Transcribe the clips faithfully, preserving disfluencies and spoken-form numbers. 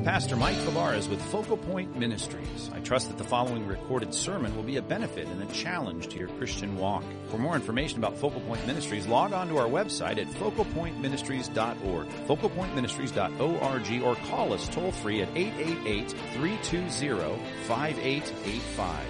Pastor Mike Fabarez with Focal Point Ministries. I trust that the following recorded sermon will be a benefit and a challenge to your Christian walk. For more information about Focal Point Ministries, log on to our website at focal point ministries dot org, focal point ministries dot org, or call us toll free at eight eight eight, three two zero, five eight eight five.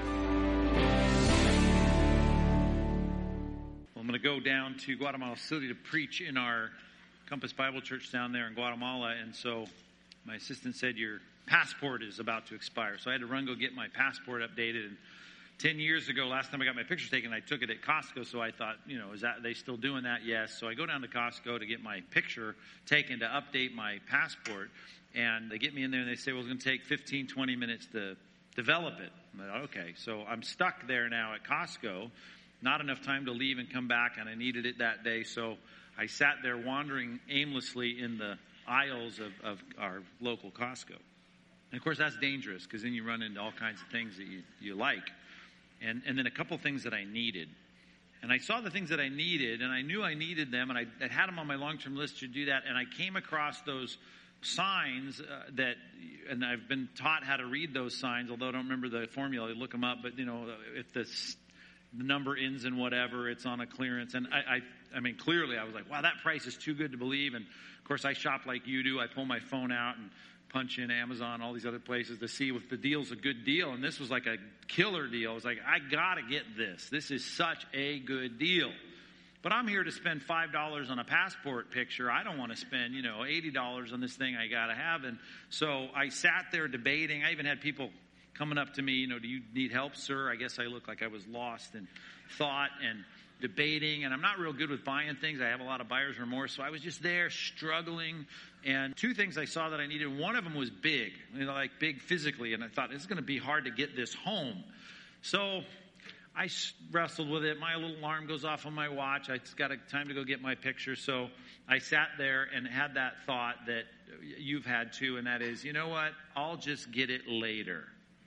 I'm going to go down to Guatemala City to preach in our Compass Bible Church down there in Guatemala, and so my assistant said your passport is about to expire. So I had to run go get my passport updated. And ten years ago, last time I got my picture taken, I took it at Costco. So I thought, you know, is that, are they still doing that? Yes. So I go down to Costco to get my picture taken to update my passport. And they get me in there and they say, well, it's going to take fifteen, twenty minutes to develop it. I'm like, okay. So I'm stuck there now at Costco. Not enough time to leave and come back, and I needed it that day. So I sat there wandering aimlessly in the aisles of, of our local Costco. And of course that's dangerous because then you run into all kinds of things that you, you like. And and then a couple things that I needed. And I saw the things that I needed, and I knew I needed them, and I, I had them on my long-term list to do that. And I came across those signs uh, that, and I've been taught how to read those signs, although I don't remember the formula. I look them up, but you know, if the, the number ends in whatever, it's on a clearance. And I, I I mean, clearly I was like, wow, that price is too good to believe. And of course I shop like you do. I pull my phone out and punch in Amazon, all these other places to see if the deal's a good deal. And this was like a killer deal. I was like, I gotta get this. This is such a good deal. But I'm here to spend five dollars on a passport picture. I don't want to spend, you know, eighty dollars on this thing I gotta have. And so I sat there debating. I even had people coming up to me, you know, do you need help, sir? I guess I looked like I was lost in thought and debating, and I'm not real good with buying things. I have a lot of buyer's remorse, so I was just there struggling. And two things I saw that I needed. One of them was big, you know, like big physically, and I thought this is going to be hard to get this home. So I wrestled with it. My little alarm goes off on my watch. I just got a time to go get my picture. So I sat there and had that thought that you've had too, and that is, you know what? I'll just get it later.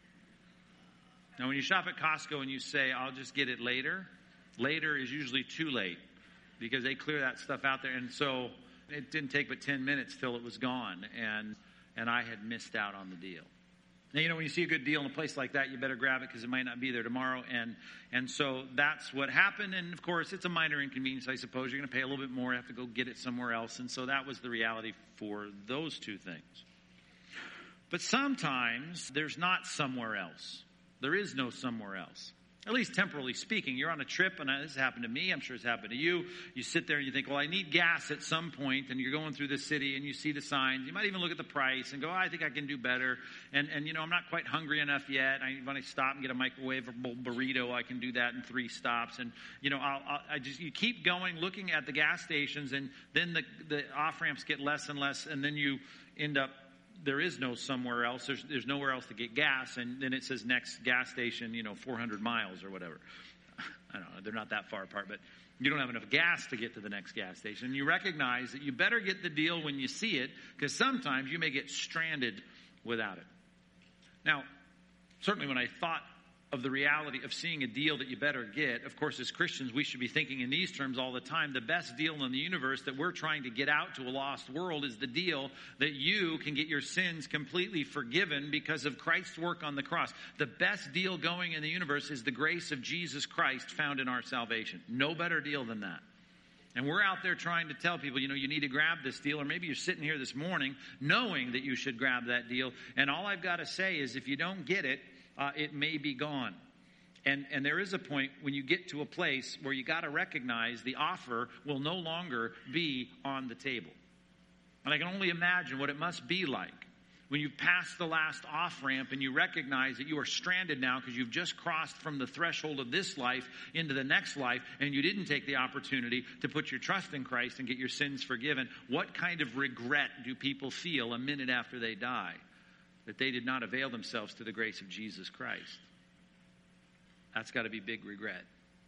Now, when you shop at Costco and you say, I'll just get it later, later is usually too late because they clear that stuff out there. And so it didn't take but ten minutes till it was gone, and and I had missed out on the deal. Now, you know, when you see a good deal in a place like that, you better grab it because it might not be there tomorrow. And and so that's what happened. And, of course, it's a minor inconvenience, I suppose. You're going to pay a little bit more, have to go get it somewhere else. And so that was the reality for those two things. But sometimes there's not somewhere else. There is no somewhere else. At least temporally speaking. You're on a trip, and this has happened to me. I'm sure it's happened to you. You sit there and you think, well, I need gas at some point, and you're going through the city, and you see the signs. You might even look at the price and go, oh, I think I can do better. And, and you know, I'm not quite hungry enough yet. I, when I stop and get a microwavable burrito, I can do that in three stops. And, you know, I'll, I'll, I just you keep going, looking at the gas stations, and then the, the off-ramps get less and less, and then you end up there is no somewhere else. There's, there's nowhere else to get gas. And then it says next gas station, you know, four hundred miles or whatever. I don't know. They're not that far apart, but you don't have enough gas to get to the next gas station. And you recognize that you better get the deal when you see it, because sometimes you may get stranded without it. Now, certainly when I thought of the reality of seeing a deal that you better get, of course, as Christians, we should be thinking in these terms all the time. The best deal in the universe that we're trying to get out to a lost world is the deal that you can get your sins completely forgiven because of Christ's work on the cross. The best deal going in the universe is the grace of Jesus Christ found in our salvation. No better deal than that. And we're out there trying to tell people, you know, you need to grab this deal. Or maybe you're sitting here this morning knowing that you should grab that deal. And all I've got to say is if you don't get it, Uh, it may be gone. And and there is a point when you get to a place where you got to recognize the offer will no longer be on the table. And I can only imagine what it must be like when you've passed the last off-ramp and you recognize that you are stranded now because you've just crossed from the threshold of this life into the next life, and you didn't take the opportunity to put your trust in Christ and get your sins forgiven. What kind of regret do people feel a minute after they die? That they did not avail themselves to the grace of Jesus Christ. That's got to be big regret.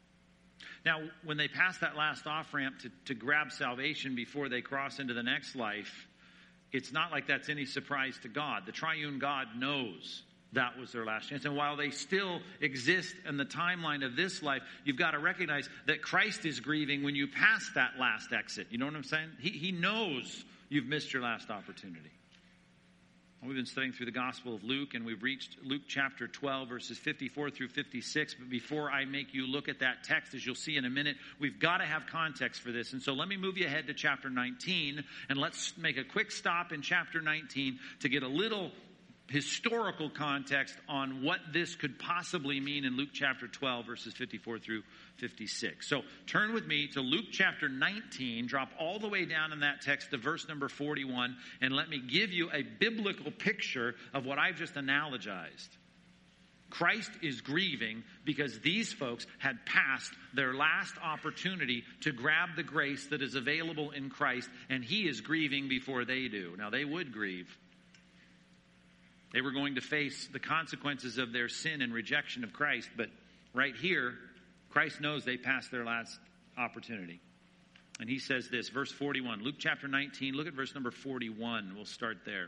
Now, when they pass that last off-ramp to, to grab salvation before they cross into the next life, it's not like that's any surprise to God. The triune God knows that was their last chance. And while they still exist in the timeline of this life, you've got to recognize that Christ is grieving when you pass that last exit. You know what I'm saying? He, he knows you've missed your last opportunity. We've been studying through the Gospel of Luke, and we've reached Luke chapter twelve, verses fifty-four through fifty-six. But before I make you look at that text, as you'll see in a minute, we've got to have context for this. And so let me move you ahead to chapter nineteen, and let's make a quick stop in chapter nineteen to get a little historical context on what this could possibly mean in Luke chapter twelve, verses fifty-four through fifty-six. So turn with me to Luke chapter nineteen, drop all the way down in that text to verse number forty-one, and let me give you a biblical picture of what I've just analogized. Christ is grieving because these folks had passed their last opportunity to grab the grace that is available in Christ, and he is grieving before they do. Now, they would grieve. They were going to face the consequences of their sin and rejection of Christ. But right here, Christ knows they passed their last opportunity. And he says this, verse forty-one, Luke chapter nineteen, look at verse number forty-one. We'll start there.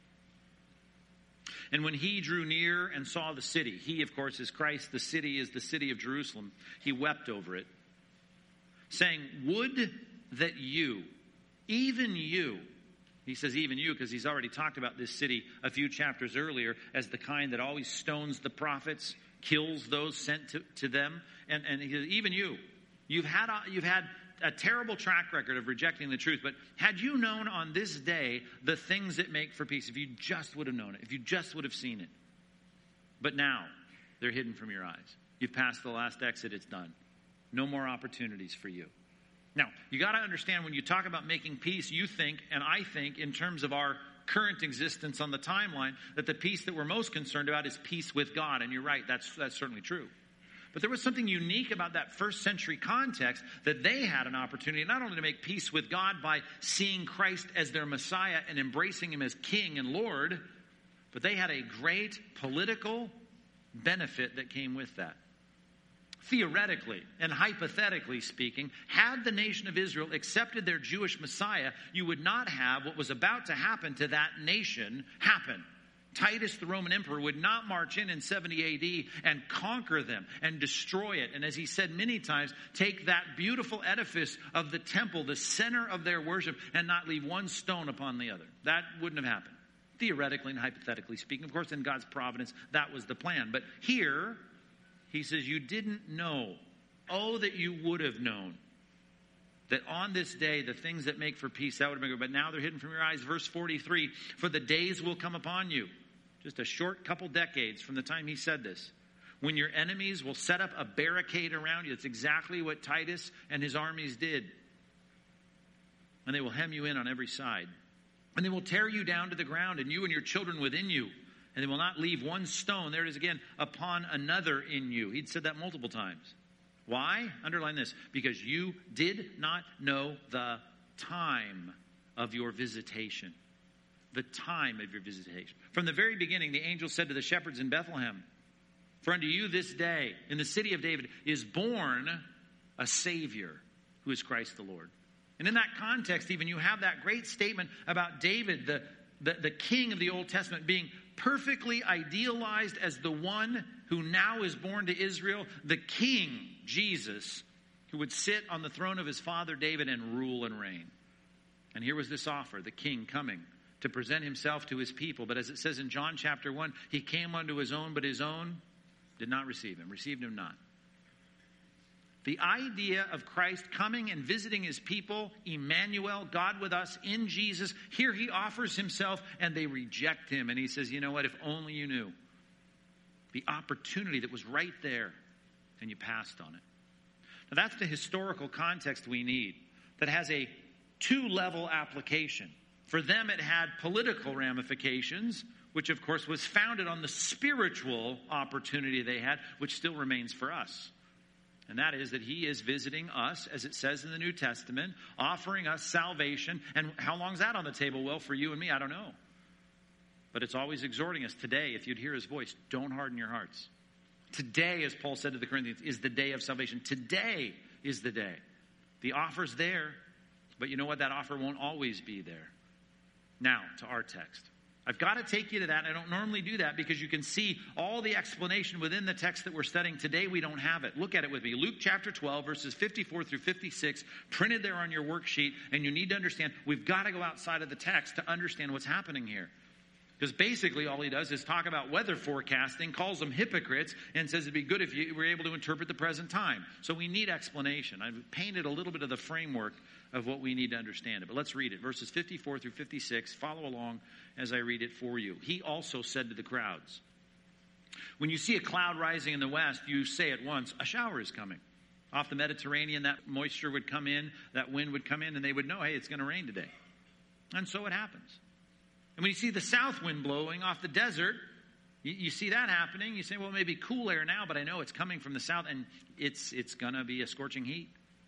And when he drew near and saw the city, he, of course, is Christ. The city is the city of Jerusalem. He wept over it, saying, would that you, even you, he says even you because he's already talked about this city a few chapters earlier as the kind that always stones the prophets, kills those sent to, to them. And, and he says, even you, you've had, a, you've had a terrible track record of rejecting the truth. But had you known on this day the things that make for peace, if you just would have known it, if you just would have seen it. But now they're hidden from your eyes. You've passed the last exit. It's done. No more opportunities for you. Now, you got to understand when you talk about making peace, you think, and I think, in terms of our current existence on the timeline, that the peace that we're most concerned about is peace with God. And you're right, that's, that's certainly true. But there was something unique about that first century context that they had an opportunity not only to make peace with God by seeing Christ as their Messiah and embracing him as King and Lord, but they had a great political benefit that came with that. Theoretically and hypothetically speaking, had the nation of Israel accepted their Jewish Messiah, you would not have what was about to happen to that nation happen. Titus, the Roman emperor, would not march in in seventy A D and conquer them and destroy it. And as he said many times, take that beautiful edifice of the temple, the center of their worship, and not leave one stone upon the other. That wouldn't have happened. Theoretically and hypothetically speaking. Of course, in God's providence, that was the plan. But here, he says, you didn't know. Oh, that you would have known. That on this day, the things that make for peace, that would have been good. But now they're hidden from your eyes. Verse forty-three, for the days will come upon you. Just a short couple decades from the time he said this. When your enemies will set up a barricade around you. That's exactly what Titus and his armies did. And they will hem you in on every side. And they will tear you down to the ground, and you and your children within you. And they will not leave one stone, there it is again, upon another in you. He'd said that multiple times. Why? Underline this. Because you did not know the time of your visitation. The time of your visitation. From the very beginning, the angel said to the shepherds in Bethlehem, for unto you this day, in the city of David, is born a Savior, who is Christ the Lord. And in that context, even, you have that great statement about David, the, the, the king of the Old Testament, being perfectly idealized as the one who now is born to Israel, the king, Jesus, who would sit on the throne of his father David and rule and reign. And here was this offer, the king coming to present himself to his people. But as it says in John chapter one, he came unto his own, but his own did not receive him, received him not. The idea of Christ coming and visiting his people, Emmanuel, God with us in Jesus, here he offers himself and they reject him. And he says, you know what, if only you knew the opportunity that was right there and you passed on it. Now that's the historical context we need that has a two-level application. For them it had political ramifications, which of course was founded on the spiritual opportunity they had, which still remains for us. And that is that he is visiting us, as it says in the New Testament, offering us salvation. And how long is that on the table? Well, for you and me, I don't know. But it's always exhorting us today, if you'd hear his voice, don't harden your hearts. Today, as Paul said to the Corinthians, is the day of salvation. Today is the day. The offer's there, but you know what? That offer won't always be there. Now, to our text. I've got to take you to that. I don't normally do that because you can see all the explanation within the text that we're studying. Today we don't have it. Look at it with me. Luke chapter twelve, verses fifty-four through fifty-six, printed there on your worksheet. And you need to understand, we've got to go outside of the text to understand what's happening here. Because basically all he does is talk about weather forecasting, calls them hypocrites, and says it'd be good if you were able to interpret the present time. So we need explanation. I've painted a little bit of the framework of what we need to understand it. But let's read it. Verses fifty-four through fifty-six. Follow along as I read it for you. He also said to the crowds, when you see a cloud rising in the west, you say at once, a shower is coming. Off the Mediterranean, that moisture would come in, that wind would come in, and they would know, hey, it's going to rain today. And so it happens. And when you see the south wind blowing off the desert, you, you see that happening. You say, well, it may be cool air now, but I know it's coming from the south, and it's it's going to be a scorching heat.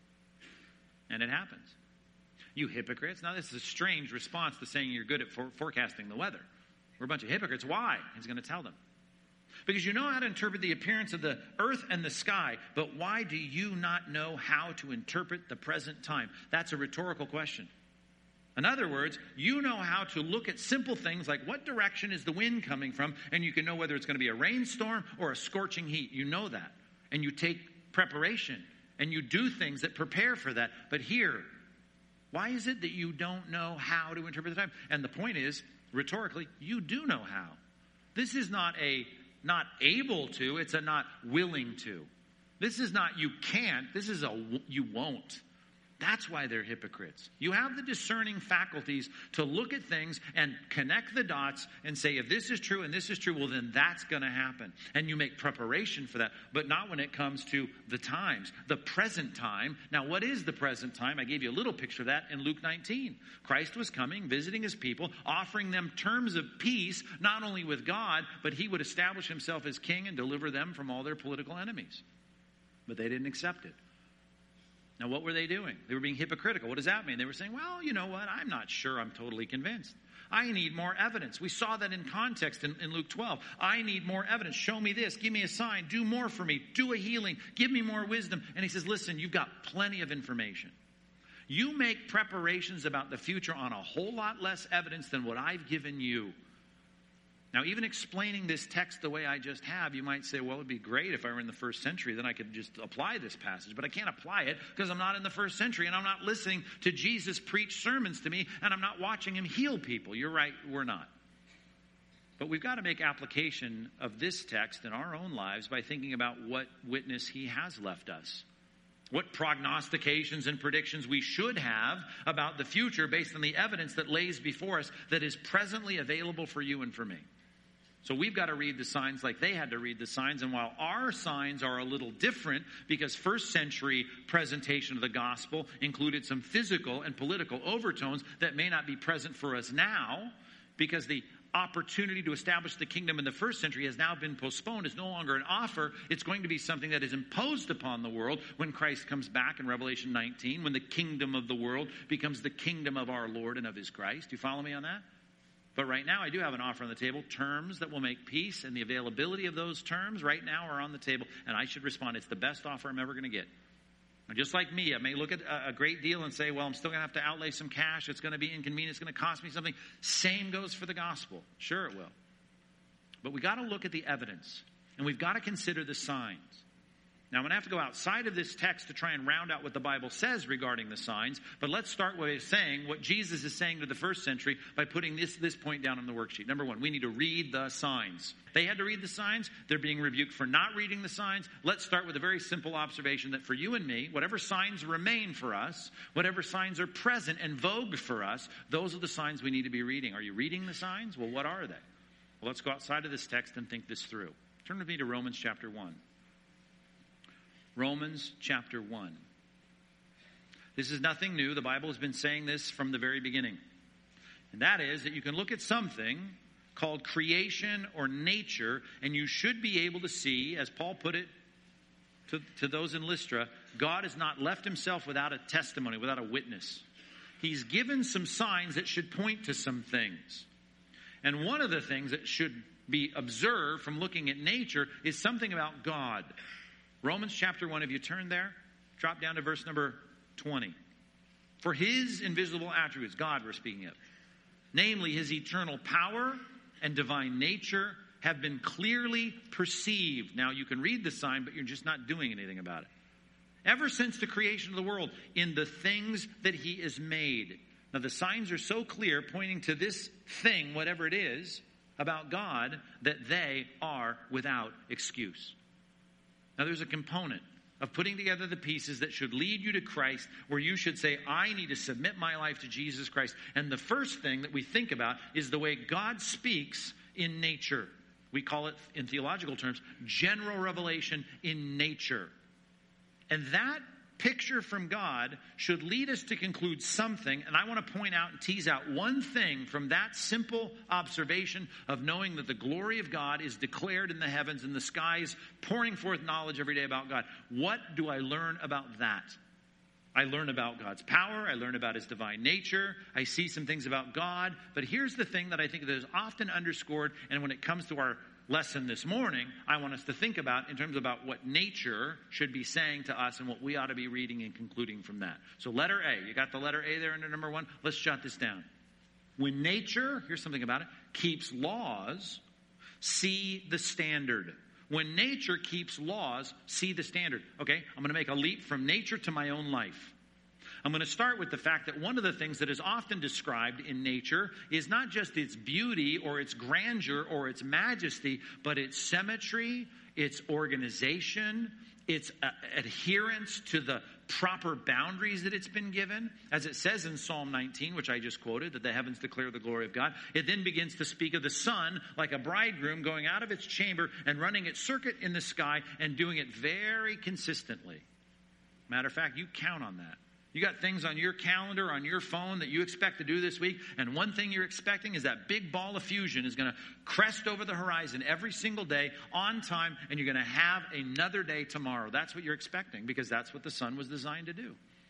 And it happens. You hypocrites. Now, this is a strange response to saying you're good at for- forecasting the weather. We're a bunch of hypocrites. Why? He's going to tell them. Because you know how to interpret the appearance of the earth and the sky, but why do you not know how to interpret the present time? That's a rhetorical question. In other words, you know how to look at simple things like what direction is the wind coming from, and you can know whether it's going to be a rainstorm or a scorching heat. You know that. And you take preparation, and you do things that prepare for that. But here, why is it that you don't know how to interpret the time? And the point is, rhetorically, you do know how. This is not a not able to, it's a not willing to. This is not you can't, this is a you won't. That's why they're hypocrites. You have the discerning faculties to look at things and connect the dots and say, if this is true and this is true, well, then that's going to happen. And you make preparation for that, but not when it comes to the times, the present time. Now, what is the present time? I gave you a little picture of that in Luke nineteen. Christ was coming, visiting his people, offering them terms of peace, not only with God, but he would establish himself as king and deliver them from all their political enemies. But they didn't accept it. Now, what were they doing? They were being hypocritical. What does that mean? They were saying, well, you know what? I'm not sure I'm totally convinced. I need more evidence. We saw that in context in, in Luke twelve. I need more evidence. Show me this. Give me a sign. Do more for me. Do a healing. Give me more wisdom. And he says, listen, you've got plenty of information. You make preparations about the future on a whole lot less evidence than what I've given you. Now, even explaining this text the way I just have, you might say, well, it would be great if I were in the first century. Then I could just apply this passage. But I can't apply it because I'm not in the first century, and I'm not listening to Jesus preach sermons to me, and I'm not watching him heal people. You're right, we're not. But we've got to make application of this text in our own lives by thinking about what witness he has left us. What prognostications and predictions we should have about the future based on the evidence that lays before us that is presently available for you and for me. So we've got to read the signs like they had to read the signs. And while our signs are a little different because first century presentation of the gospel included some physical and political overtones that may not be present for us now because the opportunity to establish the kingdom in the first century has now been postponed. It's no longer an offer. It's going to be something that is imposed upon the world when Christ comes back in Revelation nineteen, when the kingdom of the world becomes the kingdom of our Lord and of his Christ. Do you follow me on that? But right now, I do have an offer on the table, terms that will make peace, and the availability of those terms right now are on the table, and I should respond, it's the best offer I'm ever going to get. And just like me, I may look at a great deal and say, well, I'm still going to have to outlay some cash, it's going to be inconvenient, it's going to cost me something. Same goes for the gospel. Sure it will. But we've got to look at the evidence, and we've got to consider the signs. Now, I'm going to have to go outside of this text to try and round out what the Bible says regarding the signs. But let's start with saying what Jesus is saying to the first century by putting this, this point down on the worksheet. Number one, we need to read the signs. They had to read the signs. They're being rebuked for not reading the signs. Let's start with a very simple observation that for you and me, whatever signs remain for us, whatever signs are present and vogue for us, those are the signs we need to be reading. Are you reading the signs? Well, what are they? Well, let's go outside of this text and think this through. Turn with me to Romans chapter one. Romans chapter one. This is nothing new. The Bible has been saying this from the very beginning. And that is that you can look at something called creation or nature, and you should be able to see, as Paul put it to, to those in Lystra, God has not left himself without a testimony, without a witness. He's given some signs that should point to some things. And one of the things that should be observed from looking at nature is something about God. Romans chapter one, if you turn there, drop down to verse number twenty. For his invisible attributes, God we're speaking of, namely his eternal power and divine nature, have been clearly perceived. Now you can read the sign, but you're just not doing anything about it. Ever since the creation of the world, in the things that he has made. Now the signs are so clear, pointing to this thing, whatever it is, about God that they are without excuse. Now, there's a component of putting together the pieces that should lead you to Christ, where you should say, I need to submit my life to Jesus Christ. And the first thing that we think about is the way God speaks in nature. We call it, in theological terms, general revelation in nature. And that picture from God should lead us to conclude something, and I want to point out and tease out one thing from that simple observation of knowing that the glory of God is declared in the heavens and the skies, pouring forth knowledge every day about God. What do I learn about that? I learn about God's power. I learn about his divine nature. I see some things about God. But here's the thing that I think that is often underscored, and when it comes to our lesson this morning, I want us to think about in terms about what nature should be saying to us and what we ought to be reading and concluding from that. So letter A. You got the letter A there under number one? Let's jot this down. When nature, here's something about it, keeps laws, see the standard. When nature keeps laws, see the standard. Okay, I'm going to make a leap from nature to my own life. I'm going to start with the fact that one of the things that is often described in nature is not just its beauty or its grandeur or its majesty, but its symmetry, its organization, its uh, adherence to the proper boundaries that it's been given. As it says in Psalm nineteen, which I just quoted, that the heavens declare the glory of God. It then begins to speak of the sun like a bridegroom going out of its chamber and running its circuit in the sky and doing it very consistently. Matter of fact, you count on that. You got things on your calendar, on your phone that you expect to do this week. And one thing you're expecting is that big ball of fusion is going to crest over the horizon every single day on time. And you're going to have another day tomorrow. That's what you're expecting because that's what the sun was designed to do.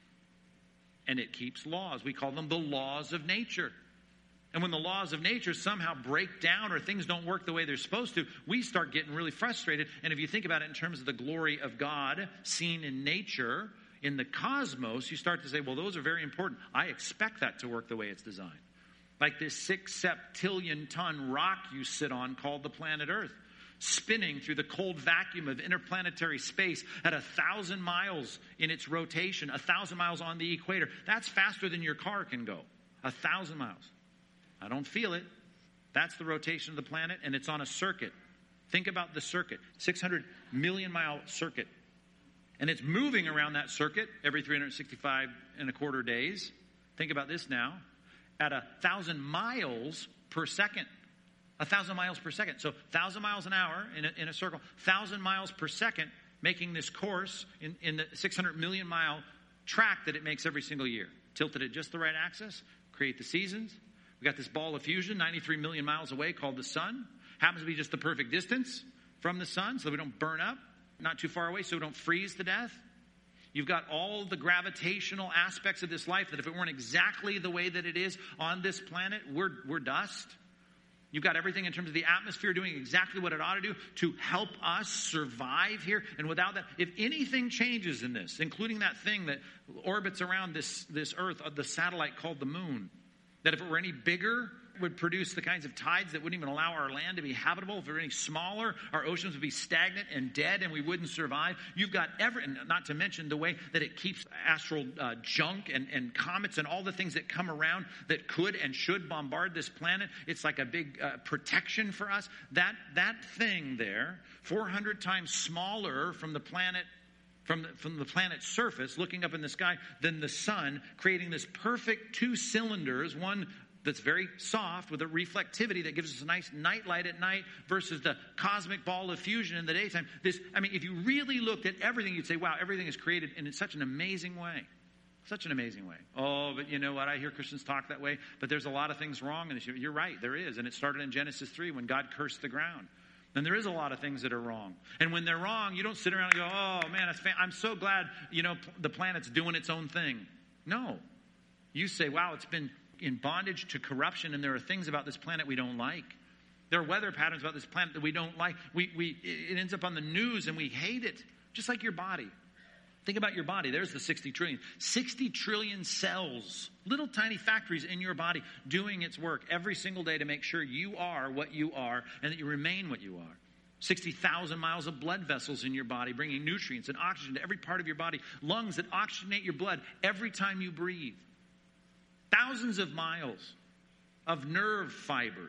And it keeps laws. We call them the laws of nature. And when the laws of nature somehow break down or things don't work the way they're supposed to, we start getting really frustrated. And if you think about it in terms of the glory of God seen in nature, in the cosmos, you start to say, well, those are very important. I expect that to work the way it's designed. Like this six septillion ton rock you sit on called the planet Earth, spinning through the cold vacuum of interplanetary space at a thousand miles in its rotation, a thousand miles on the equator. That's faster than your car can go. A thousand miles. I don't feel it. That's the rotation of the planet, and it's on a circuit. Think about the circuit. six hundred million mile circuit. And it's moving around that circuit every three hundred sixty-five and a quarter days. Think about this now. At a thousand miles per second. A thousand miles per second. So thousand miles an hour in a, in a circle. Thousand miles per second making this course in, in the six hundred million mile track that it makes every single year. Tilted at just the right axis. Create the seasons. We got this ball of fusion ninety-three million miles away called the sun. Happens to be just the perfect distance from the sun so that we don't burn up. Not too far away so we don't freeze to death. You've got all the gravitational aspects of this life that if it weren't exactly the way that it is on this planet, we're, we're dust. You've got everything in terms of the atmosphere doing exactly what it ought to do to help us survive here. And without that, if anything changes in this, including that thing that orbits around this, this Earth, the satellite called the moon, that if it were any bigger, would produce the kinds of tides that wouldn't even allow our land to be habitable. If it were any smaller, our oceans would be stagnant and dead and we wouldn't survive. You've got every, and not to mention the way that it keeps astral uh, junk and, and comets and all the things that come around that could and should bombard this planet. It's like a big uh, protection for us. That, that thing there, four hundred times smaller from the planet From the, from the planet's surface, looking up in the sky, than the sun, creating this perfect two cylinders, one that's very soft with a reflectivity that gives us a nice night light at night versus the cosmic ball of fusion in the daytime. This, I mean, if you really looked at everything, you'd say, wow, everything is created in such an amazing way. Such an amazing way. Oh, but you know what? I hear Christians talk that way, but there's a lot of things wrong in this. You're right, there is. And it started in Genesis three when God cursed the ground. And there is a lot of things that are wrong. And when they're wrong, you don't sit around and go, oh, man, I'm so glad, you know, the planet's doing its own thing. No. You say, wow, it's been in bondage to corruption, and there are things about this planet we don't like. There are weather patterns about this planet that we don't like. We, we, it ends up on the news, and we hate it, just like your body. Think about your body. There's the sixty trillion. sixty trillion cells, little tiny factories in your body doing its work every single day to make sure you are what you are and that you remain what you are. sixty thousand miles of blood vessels in your body bringing nutrients and oxygen to every part of your body. Lungs that oxygenate your blood every time you breathe. Thousands of miles of nerve fibers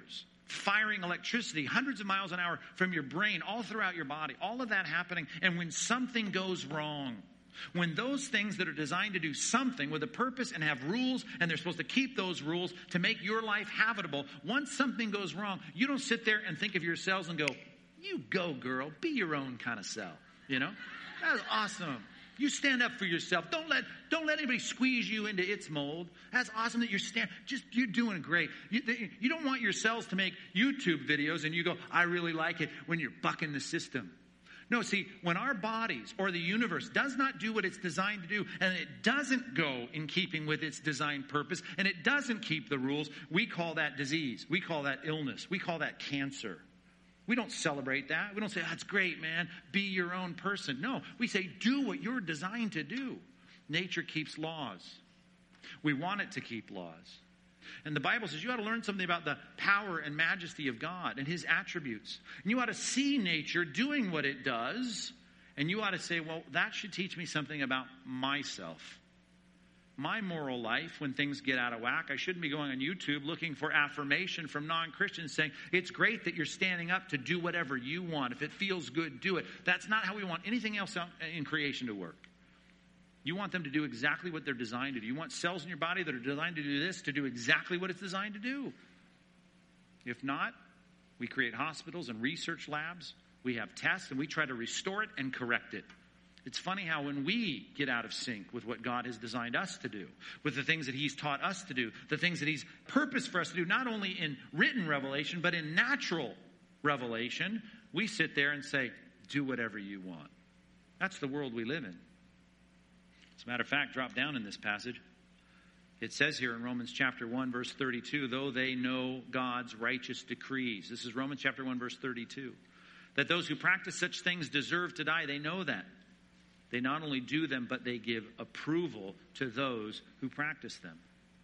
firing electricity hundreds of miles an hour from your brain all throughout your body. All of that happening. And when something goes wrong, when those things that are designed to do something with a purpose and have rules, and they're supposed to keep those rules to make your life habitable, once something goes wrong, you don't sit there and think of yourselves and go, you go, girl, be your own kind of cell. You know? That's awesome. You stand up for yourself. Don't let don't let anybody squeeze you into its mold. That's awesome that you're stand. Just you're doing great. You, you don't want your cells to make YouTube videos and you go, I really like it, when you're bucking the system. No, see, when our bodies or the universe does not do what it's designed to do, and it doesn't go in keeping with its designed purpose, and it doesn't keep the rules, we call that disease. We call that illness. We call that cancer. We don't celebrate that. We don't say, that's great, man. Be your own person. No, we say, do what you're designed to do. Nature keeps laws. We want it to keep laws. And the Bible says you ought to learn something about the power and majesty of God and his attributes. And you ought to see nature doing what it does. And you ought to say, well, that should teach me something about myself. My moral life, when things get out of whack, I shouldn't be going on YouTube looking for affirmation from non-Christians saying, it's great that you're standing up to do whatever you want. If it feels good, do it. That's not how we want anything else in creation to work. You want them to do exactly what they're designed to do. You want cells in your body that are designed to do this, to do exactly what it's designed to do. If not, we create hospitals and research labs. We have tests, and we try to restore it and correct it. It's funny how when we get out of sync with what God has designed us to do, with the things that he's taught us to do, the things that he's purposed for us to do, not only in written revelation, but in natural revelation, we sit there and say, do whatever you want. That's the world we live in. As a matter of fact, drop down in this passage. It says here in Romans chapter one, verse thirty-two, though they know God's righteous decrees. This is Romans chapter one, verse thirty-two. That those who practice such things deserve to die. They know that. They not only do them, but they give approval to those who practice them.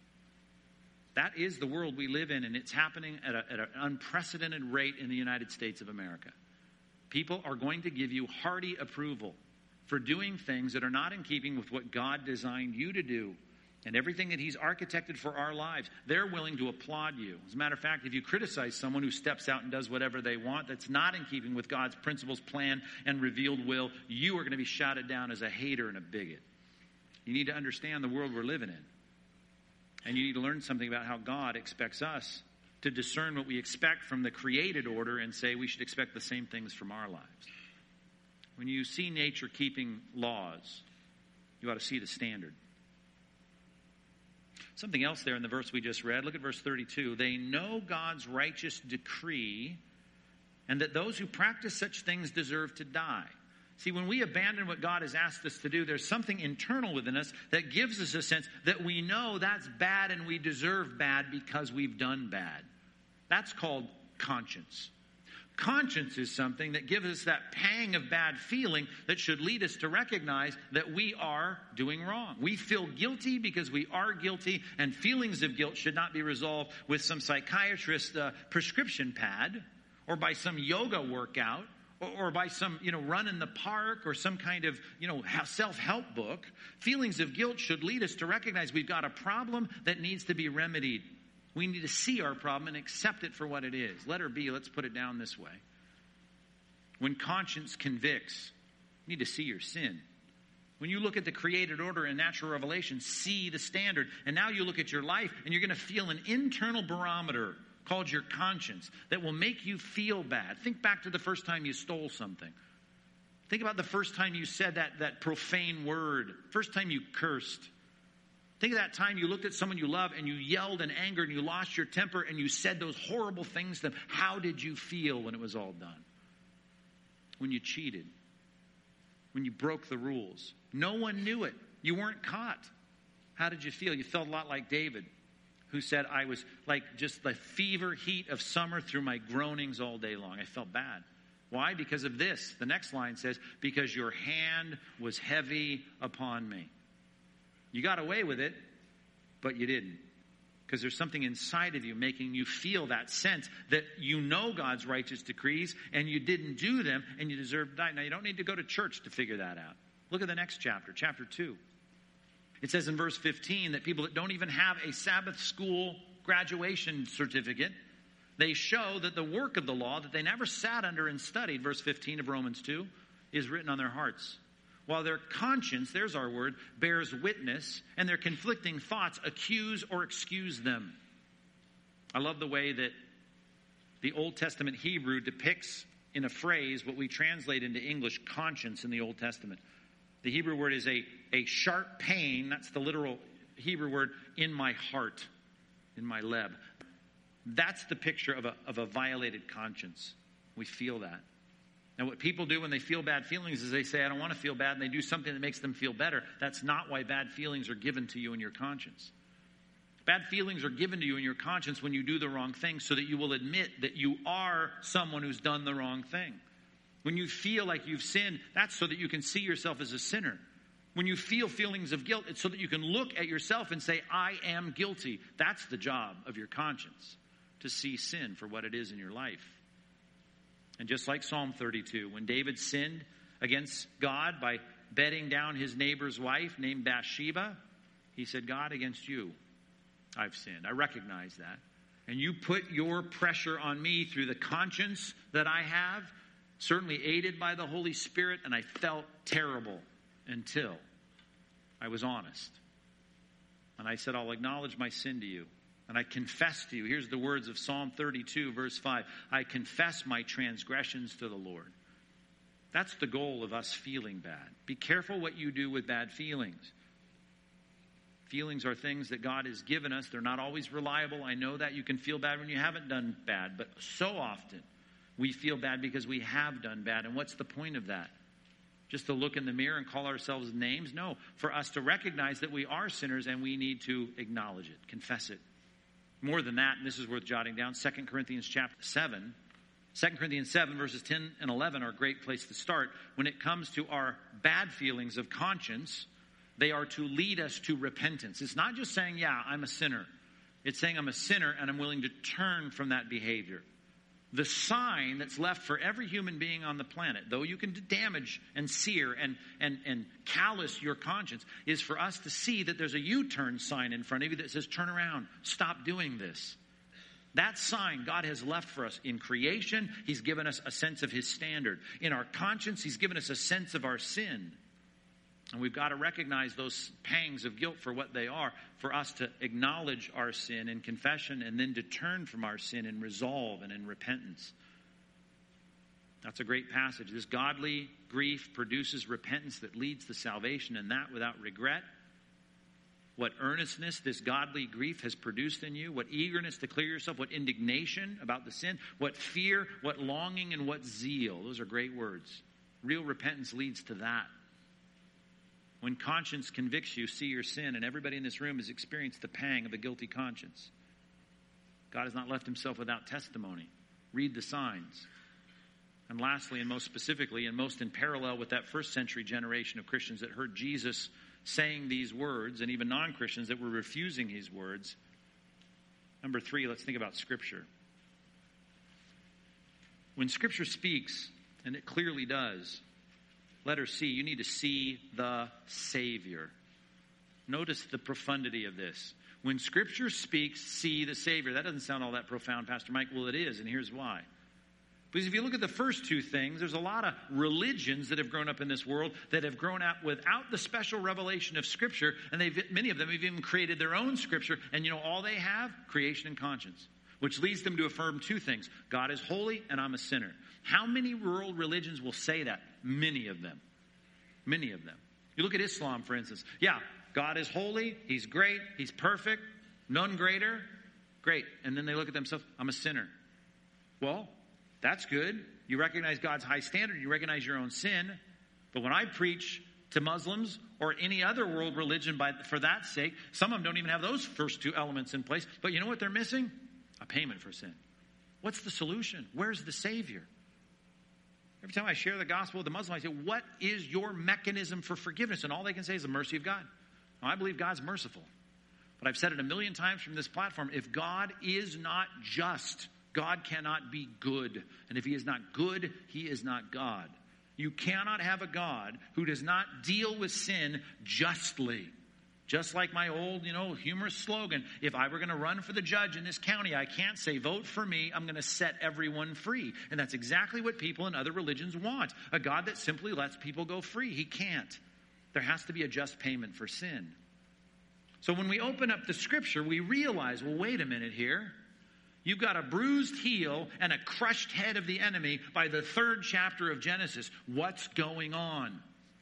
That is the world we live in, and it's happening at, a, at an unprecedented rate in the United States of America. People are going to give you hearty approval for doing things that are not in keeping with what God designed you to do and everything that he's architected for our lives. They're willing to applaud you. As a matter of fact, if you criticize someone who steps out and does whatever they want that's not in keeping with God's principles, plan, and revealed will, you are going to be shouted down as a hater and a bigot. You need to understand the world we're living in. And you need to learn something about how God expects us to discern what we expect from the created order and say we should expect the same things from our lives. When you see nature keeping laws, you ought to see the standard. Something else there in the verse we just read. Look at verse thirty-two. They know God's righteous decree, and that those who practice such things deserve to die. See, when we abandon what God has asked us to do, there's something internal within us that gives us a sense that we know that's bad and we deserve bad because we've done bad. That's called conscience. Conscience is something that gives us that pang of bad feeling that should lead us to recognize that we are doing wrong. We feel guilty because we are guilty, and feelings of guilt should not be resolved with some psychiatrist's uh, prescription pad or by some yoga workout or, or by some, you know, run in the park or some kind of, you know, self-help book. Feelings of guilt should lead us to recognize we've got a problem that needs to be remedied. We need to see our problem and accept it for what it is. Letter B, let's put it down this way. When conscience convicts, you need to see your sin. When you look at the created order and natural revelation, see the standard. And now you look at your life and you're going to feel an internal barometer called your conscience that will make you feel bad. Think back to the first time you stole something. Think about the first time you said that, that profane word. First time you cursed. Think of that time you looked at someone you love and you yelled in anger and you lost your temper and you said those horrible things to them. How did you feel when it was all done? When you cheated. When you broke the rules. No one knew it. You weren't caught. How did you feel? You felt a lot like David, who said, I was like just the fever heat of summer through my groanings all day long. I felt bad. Why? Because of this. The next line says, because your hand was heavy upon me. You got away with it, but you didn't. Because there's something inside of you making you feel that sense that you know God's righteous decrees and you didn't do them and you deserve to die. Now, you don't need to go to church to figure that out. Look at the next chapter, chapter two. It says in verse fifteen that people that don't even have a Sabbath school graduation certificate They show that the work of the law that they never sat under and studied, verse fifteen of Romans two, is written on their hearts. While their conscience, there's our word, bears witness, and their conflicting thoughts accuse or excuse them. I love the way that the Old Testament Hebrew depicts in a phrase what we translate into English conscience in the Old Testament. The Hebrew word is a, a sharp pain. That's the literal Hebrew word, in my heart, in my leb. That's the picture of a, of a violated conscience. We feel that. Now, what people do when they feel bad feelings is they say, I don't want to feel bad, and they do something that makes them feel better. That's not why bad feelings are given to you in your conscience. Bad feelings are given to you in your conscience when you do the wrong thing so that you will admit that you are someone who's done the wrong thing. When you feel like you've sinned, that's so that you can see yourself as a sinner. When you feel feelings of guilt, it's so that you can look at yourself and say, I am guilty. That's the job of your conscience, to see sin for what it is in your life. And just like Psalm thirty-two, when David sinned against God by bedding down his neighbor's wife named Bathsheba, he said, God, against you I've sinned. I recognize that. And you put your pressure on me through the conscience that I have, certainly aided by the Holy Spirit, and I felt terrible until I was honest. And I said, I'll acknowledge my sin to you. And I confess to you. Here's the words of Psalm thirty-two, verse five. I confess my transgressions to the Lord. That's the goal of us feeling bad. Be careful what you do with bad feelings. Feelings are things that God has given us. They're not always reliable. I know that. You can feel bad when you haven't done bad. But so often we feel bad because we have done bad. And what's the point of that? Just to look in the mirror and call ourselves names? No. For us to recognize that we are sinners and we need to acknowledge it, confess it. More than that, and this is worth jotting down, Second Corinthians chapter seven. Second Corinthians seven, verses ten and eleven are a great place to start. When it comes to our bad feelings of conscience, they are to lead us to repentance. It's not just saying, yeah, I'm a sinner. It's saying I'm a sinner and I'm willing to turn from that behavior. The sign that's left for every human being on the planet, though you can damage and sear and, and, and callous your conscience, is for us to see that there's a U-turn sign in front of you that says, turn around, stop doing this. That sign God has left for us in creation. He's given us a sense of his standard. In our conscience, he's given us a sense of our sin. And we've got to recognize those pangs of guilt for what they are, for us to acknowledge our sin in confession and then to turn from our sin in resolve and in repentance. That's a great passage. This godly grief produces repentance that leads to salvation, and that without regret. What earnestness this godly grief has produced in you, what eagerness to clear yourself, what indignation about the sin, what fear, what longing, and what zeal. Those are great words. Real repentance leads to that. When conscience convicts you, see your sin, and everybody in this room has experienced the pang of a guilty conscience. God has not left himself without testimony. Read the signs. And lastly, and most specifically, and most in parallel with that first century generation of Christians that heard Jesus saying these words, and even non-Christians that were refusing his words. Number three, let's think about Scripture. When Scripture speaks, and it clearly does, letter C, you need to see the Savior. Notice the profundity of this. When Scripture speaks, see the Savior. That doesn't sound all that profound, Pastor Mike. Well, it is, and here's why. Because if you look at the first two things, there's a lot of religions that have grown up in this world that have grown up without the special revelation of Scripture, and they've, many of them have even created their own Scripture, and you know all they have? Creation and conscience, which leads them to affirm two things. God is holy, and I'm a sinner. How many world religions will say that? Many of them. Many of them. You look at Islam, for instance. Yeah, God is holy. He's great. He's perfect. None greater. Great. And then they look at themselves. I'm a sinner. Well, that's good. You recognize God's high standard. You recognize your own sin. But when I preach to Muslims or any other world religion by, for that sake, some of them don't even have those first two elements in place. But you know what they're missing? A payment for sin. What's the solution? Where's the Savior? Every time I share the gospel with the Muslim, I say, what is your mechanism for forgiveness? And all they can say is the mercy of God. Now, I believe God's merciful. But I've said it a million times from this platform. If God is not just, God cannot be good. And if he is not good, he is not God. You cannot have a God who does not deal with sin justly. Just like my old, you know, humorous slogan, if I were going to run for the judge in this county, I can't say, vote for me, I'm going to set everyone free. And that's exactly what people in other religions want. A God that simply lets people go free. He can't. There has to be a just payment for sin. So when we open up the scripture, we realize, well, wait a minute here. You've got a bruised heel and a crushed head of the enemy by the third chapter of Genesis. What's going on?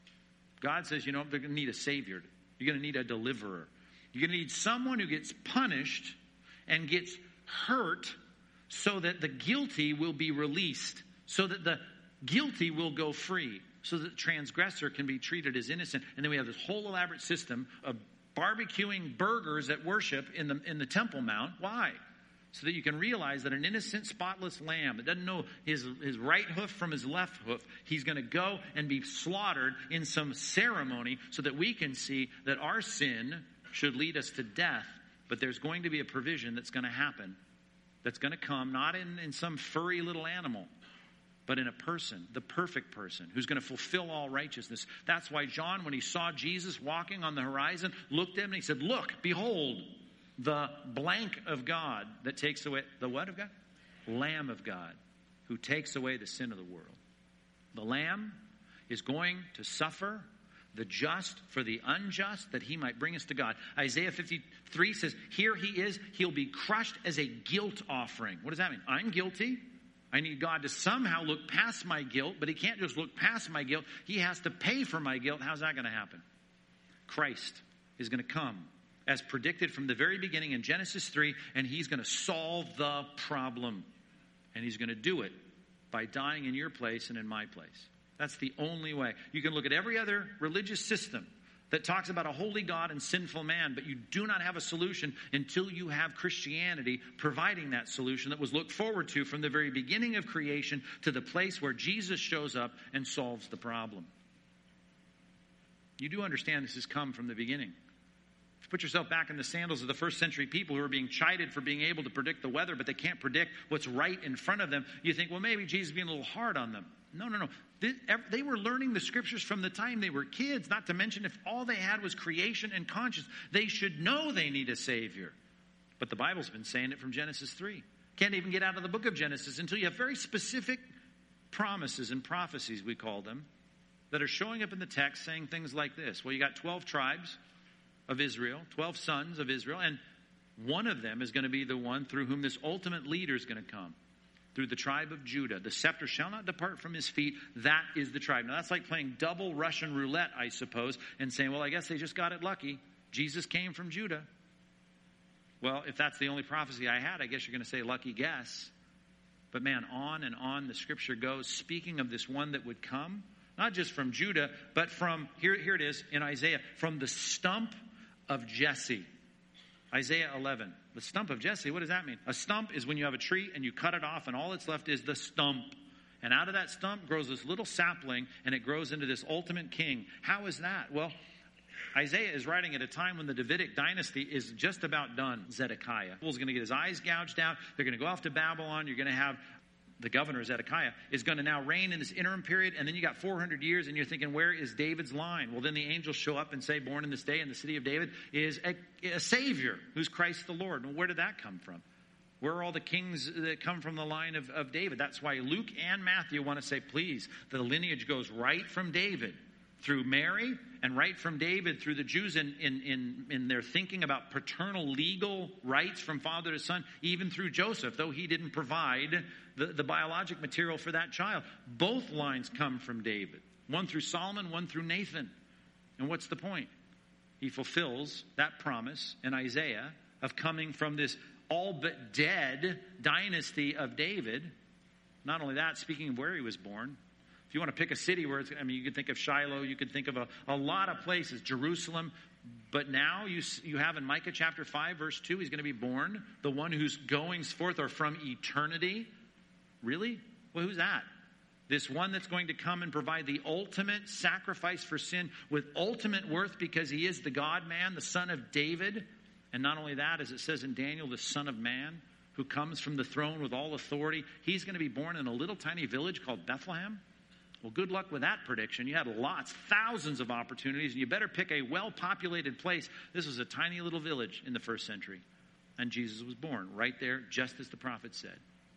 God says, you know, they're going to need a savior. You're going to need a deliverer. You're going to need someone who gets punished and gets hurt so that the guilty will be released, so that the guilty will go free, so that the transgressor can be treated as innocent. And then we have this whole elaborate system of barbecuing burgers at worship in the, in the Temple Mount. Why? So that you can realize that an innocent, spotless lamb that doesn't know his, his right hoof from his left hoof, he's going to go and be slaughtered in some ceremony so that we can see that our sin should lead us to death. But there's going to be a provision that's going to happen, that's going to come not in, in some furry little animal, but in a person, the perfect person, who's going to fulfill all righteousness. That's why John, when he saw Jesus walking on the horizon, looked at him and he said, look, behold, the blank of God that takes away, the what of God? Lamb of God, who takes away the sin of the world. The Lamb is going to suffer, the just for the unjust, that he might bring us to God. Isaiah fifty-three says, here he is, he'll be crushed as a guilt offering. What does that mean? I'm guilty. I need God to somehow look past my guilt, but he can't just look past my guilt. He has to pay for my guilt. How's that going to happen? Christ is going to come, as predicted from the very beginning in Genesis three, and he's going to solve the problem. And he's going to do it by dying in your place and in my place. That's the only way. You can look at every other religious system that talks about a holy God and sinful man, but you do not have a solution until you have Christianity providing that solution that was looked forward to from the very beginning of creation to the place where Jesus shows up and solves the problem. You do understand this has come from the beginning. Put yourself back in the sandals of the first century people who are being chided for being able to predict the weather, but they can't predict what's right in front of them. You think, well, maybe Jesus is being a little hard on them. No, no, no. They, they were learning the scriptures from the time they were kids, not to mention if all they had was creation and conscience. They should know they need a Savior. But the Bible's been saying it from Genesis three. Can't even get out of the book of Genesis until you have very specific promises and prophecies, we call them, that are showing up in the text saying things like this. Well, you got twelve tribes of Israel, twelve sons of Israel, and one of them is going to be the one through whom this ultimate leader is going to come, through the tribe of Judah. The scepter shall not depart from his feet. That is the tribe. Now, that's like playing double Russian roulette, I suppose, and saying, well, I guess they just got it lucky. Jesus came from Judah. Well, if that's the only prophecy I had, I guess you're going to say lucky guess. But man, on and on the scripture goes, speaking of this one that would come, not just from Judah, but from, here, here it is in Isaiah, from the stump of Jesse. Isaiah eleven. The stump of Jesse, what does that mean? A stump is when you have a tree and you cut it off and all that's left is the stump. And out of that stump grows this little sapling and it grows into this ultimate king. How is that? Well, Isaiah is writing at a time when the Davidic dynasty is just about done. Zedekiah is going to get his eyes gouged out. They're going to go off to Babylon. You're going to have the governor, Zedekiah, is going to now reign in this interim period. And then you got four hundred years and you're thinking, where is David's line? Well, then the angels show up and say, born in this day in the city of David is a, a Savior who's Christ the Lord. Well, where did that come from? Where are all the kings that come from the line of, of David? That's why Luke and Matthew want to say, please, the lineage goes right from David through Mary and right from David through the Jews in, in, in, in their thinking about paternal legal rights from father to son, even through Joseph, though he didn't provide the, the biologic material for that child. Both lines come from David. One through Solomon, one through Nathan. And what's the point? He fulfills that promise in Isaiah of coming from this all but dead dynasty of David. Not only that, speaking of where he was born, if you want to pick a city where it's, I mean, you could think of Shiloh, you could think of a, a lot of places, Jerusalem. But now you you have in Micah chapter five, verse two, he's going to be born, the one whose goings forth are from eternity. Really? Well, who's that? This one that's going to come and provide the ultimate sacrifice for sin with ultimate worth because he is the God-man, the son of David. And not only that, as it says in Daniel, the Son of Man who comes from the throne with all authority. He's going to be born in a little tiny village called Bethlehem. Well, good luck with that prediction. You had lots, thousands of opportunities, and you better pick a well-populated place. This was a tiny little village in the first century, and Jesus was born right there, just as the prophet said.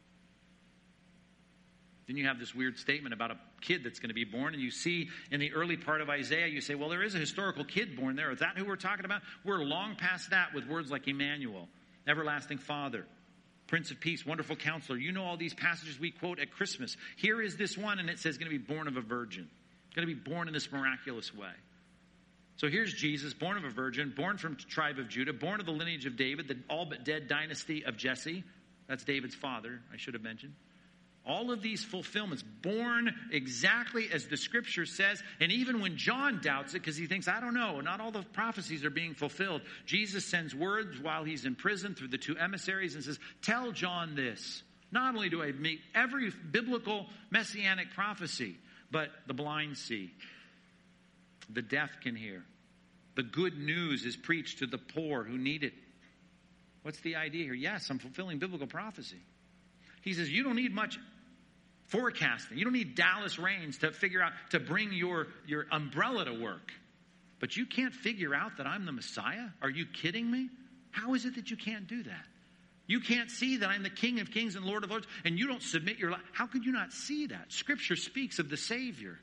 Then you have this weird statement about a kid that's going to be born, and you see in the early part of Isaiah, you say, well, there is a historical kid born there. Is that who we're talking about? We're long past that with words like Emmanuel, Everlasting Father, Prince of Peace, Wonderful Counselor. You know all these passages we quote at Christmas. Here is this one, and it says going to be born of a virgin. Going to be born in this miraculous way. So here's Jesus, born of a virgin, born from the tribe of Judah, born of the lineage of David, the all but dead dynasty of Jesse. That's David's father, I should have mentioned. All of these fulfillments, born exactly as the scripture says. And even when John doubts it, because he thinks, I don't know, not all the prophecies are being fulfilled. Jesus sends words while he's in prison through the two emissaries and says, tell John this. Not only do I meet every biblical messianic prophecy, but the blind see. The deaf can hear. The good news is preached to the poor who need it. What's the idea here? Yes, I'm fulfilling biblical prophecy. He says, you don't need much forecasting. You don't need Dallas rains to figure out, to bring your, your umbrella to work. But you can't figure out that I'm the Messiah? Are you kidding me? How is it that you can't do that? You can't see that I'm the King of Kings and Lord of Lords, and you don't submit your life. How could you not see that? Scripture speaks of the Savior.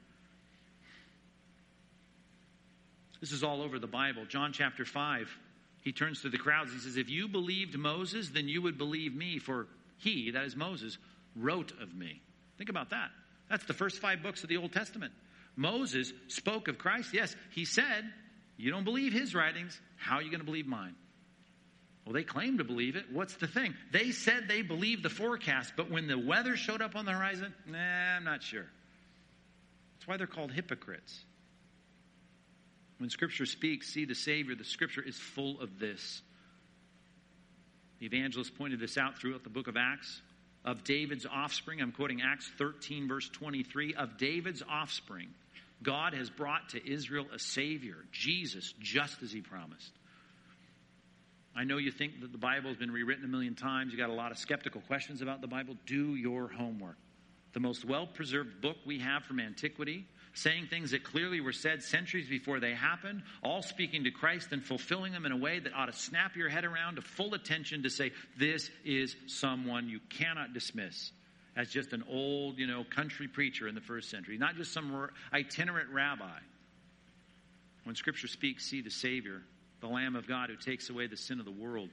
This is all over the Bible. John chapter five, he turns to the crowds. He says, if you believed Moses, then you would believe me, for he, that is Moses, wrote of me. Think about that. That's the first five books of the Old Testament. Moses spoke of Christ. Yes, he said, you don't believe his writings. How are you going to believe mine? Well, they claim to believe it. What's the thing? They said they believed the forecast, but when the weather showed up on the horizon, nah, I'm not sure. That's why they're called hypocrites. When Scripture speaks, see the Savior, the Scripture is full of this. The evangelist pointed this out throughout the book of Acts. Of David's offspring, I'm quoting Acts thirteen, verse twenty-three. Of David's offspring, God has brought to Israel a Savior, Jesus, just as he promised. I know you think that the Bible has been rewritten a million times. You got a lot of skeptical questions about the Bible. Do your homework. The most well-preserved book we have from antiquity, saying things that clearly were said centuries before they happened, all speaking to Christ and fulfilling them in a way that ought to snap your head around to full attention to say, this is someone you cannot dismiss as just an old, you know, country preacher in the first century, not just some itinerant rabbi. When Scripture speaks, see the Savior, the Lamb of God who takes away the sin of the world.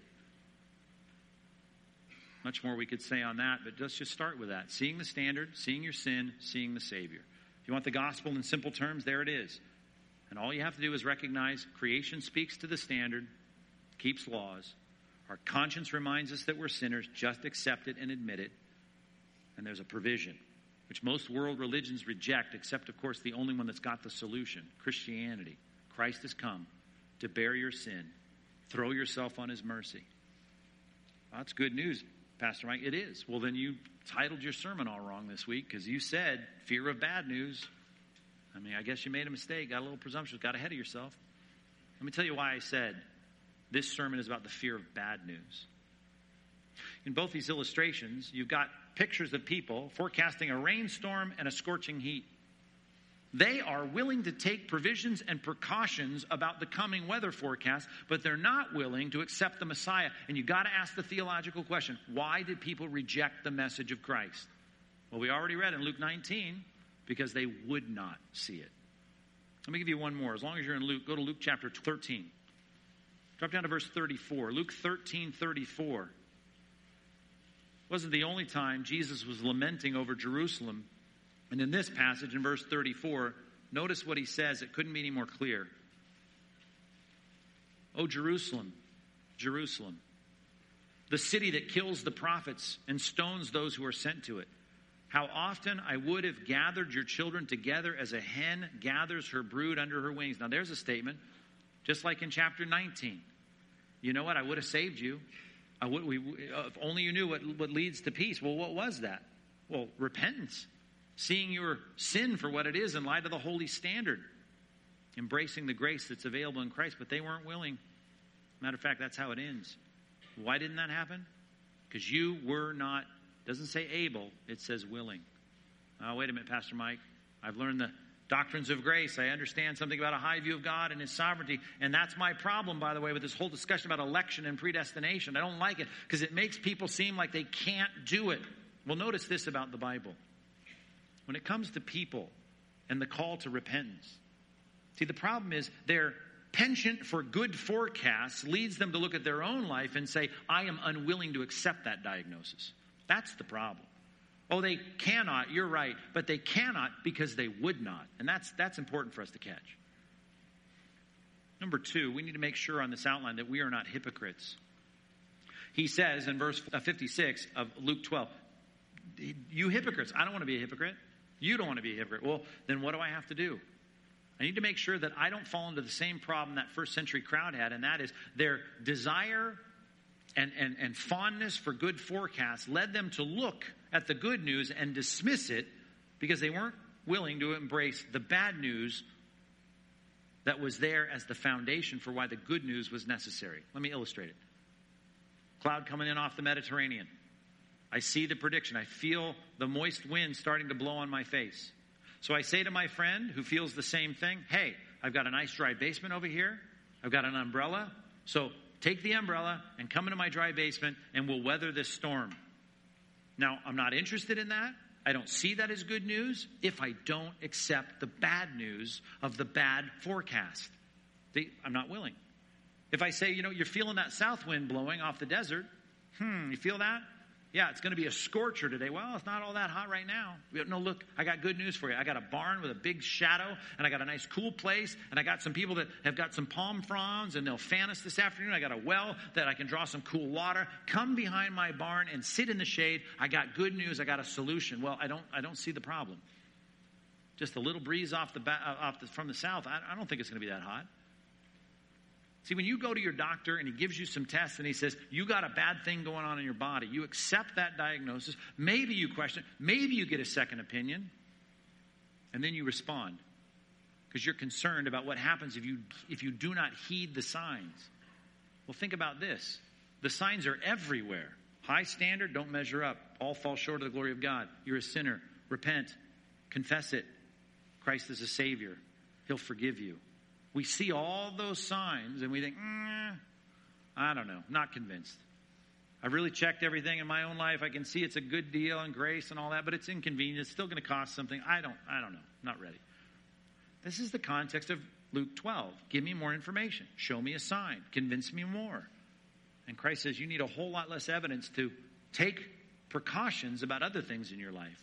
Much more we could say on that, but let's just start with that. Seeing the standard, seeing your sin, seeing the Savior. If you want the gospel in simple terms, there it is. And all you have to do is recognize creation speaks to the standard, keeps laws. Our conscience reminds us that we're sinners. Just accept it and admit it. And there's a provision, which most world religions reject, except, of course, the only one that's got the solution, Christianity. Christ has come to bear your sin. Throw yourself on his mercy. Well, that's good news, Pastor Mike. It is. Well, then you titled your sermon all wrong this week because you said fear of bad news. I mean, I guess you made a mistake, got a little presumptuous, got ahead of yourself. Let me tell you why I said this sermon is about the fear of bad news. In both these illustrations, you've got pictures of people forecasting a rainstorm and a scorching heat. They are willing to take provisions and precautions about the coming weather forecast, but they're not willing to accept the Messiah. And you've got to ask the theological question, why did people reject the message of Christ? Well, we already read in Luke nineteen, because they would not see it. Let me give you one more. As long as you're in Luke, go to Luke chapter thirteen. Drop down to verse thirty-four. Luke thirteen, thirty-four. Wasn't the only time Jesus was lamenting over Jerusalem. And in this passage, in verse thirty-four, notice what he says. It couldn't be any more clear. "O Jerusalem, Jerusalem, the city that kills the prophets and stones those who are sent to it. How often I would have gathered your children together as a hen gathers her brood under her wings." Now there's a statement, just like in chapter nineteen. You know what? I would have saved you. I would, we, if only you knew what, what leads to peace. Well, what was that? Well, repentance. Seeing your sin for what it is in light of the holy standard. Embracing the grace that's available in Christ, but they weren't willing. Matter of fact, that's how it ends. Why didn't that happen? Because you were not, doesn't say able, it says willing. Oh, wait a minute, Pastor Mike. I've learned the doctrines of grace. I understand something about a high view of God and his sovereignty. And that's my problem, by the way, with this whole discussion about election and predestination. I don't like it because it makes people seem like they can't do it. Well, notice this about the Bible. When it comes to people and the call to repentance, see, the problem is their penchant for good forecasts leads them to look at their own life and say, I am unwilling to accept that diagnosis. That's the problem. Oh, they cannot, you're right, but they cannot because they would not. And that's that's important for us to catch. Number two, we need to make sure on this outline that we are not hypocrites. He says in verse fifty-six of Luke twelve, you hypocrites, I don't want to be a hypocrite. You don't want to be a hypocrite. Well, then what do I have to do? I need to make sure that I don't fall into the same problem that first century crowd had, and that is their desire and, and, and fondness for good forecasts led them to look at the good news and dismiss it because they weren't willing to embrace the bad news that was there as the foundation for why the good news was necessary. Let me illustrate it. Cloud coming in off the Mediterranean. I see the prediction. I feel the moist wind starting to blow on my face. So I say to my friend who feels the same thing, hey, I've got a nice dry basement over here. I've got an umbrella. So take the umbrella and come into my dry basement and we'll weather this storm. Now, I'm not interested in that. I don't see that as good news if I don't accept the bad news of the bad forecast. See, I'm not willing. If I say, you know, you're feeling that south wind blowing off the desert. Hmm, you feel that? Yeah, it's going to be a scorcher today. Well, it's not all that hot right now. No, look, I got good news for you. I got a barn with a big shadow, and I got a nice cool place, and I got some people that have got some palm fronds, and they'll fan us this afternoon. I got a well that I can draw some cool water. Come behind my barn and sit in the shade. I got good news. I got a solution. Well, I don't I don't see the problem. Just a little breeze off the, off the from the south. I, I don't think it's going to be that hot. See, when you go to your doctor and he gives you some tests and he says, you got a bad thing going on in your body, you accept that diagnosis, maybe you question, maybe you get a second opinion, and then you respond because you're concerned about what happens if you if you do not heed the signs. Well, think about this. The signs are everywhere. High standard, don't measure up. All fall short of the glory of God. You're a sinner. Repent. Confess it. Christ is a Savior. He'll forgive you. We see all those signs and we think, mm, I don't know, not convinced. I've really checked everything in my own life. I can see it's a good deal and grace and all that, but it's inconvenient. It's still going to cost something. I don't, I don't know. Not ready. This is the context of Luke twelve. Give me more information. Show me a sign. Convince me more. And Christ says you need a whole lot less evidence to take precautions about other things in your life.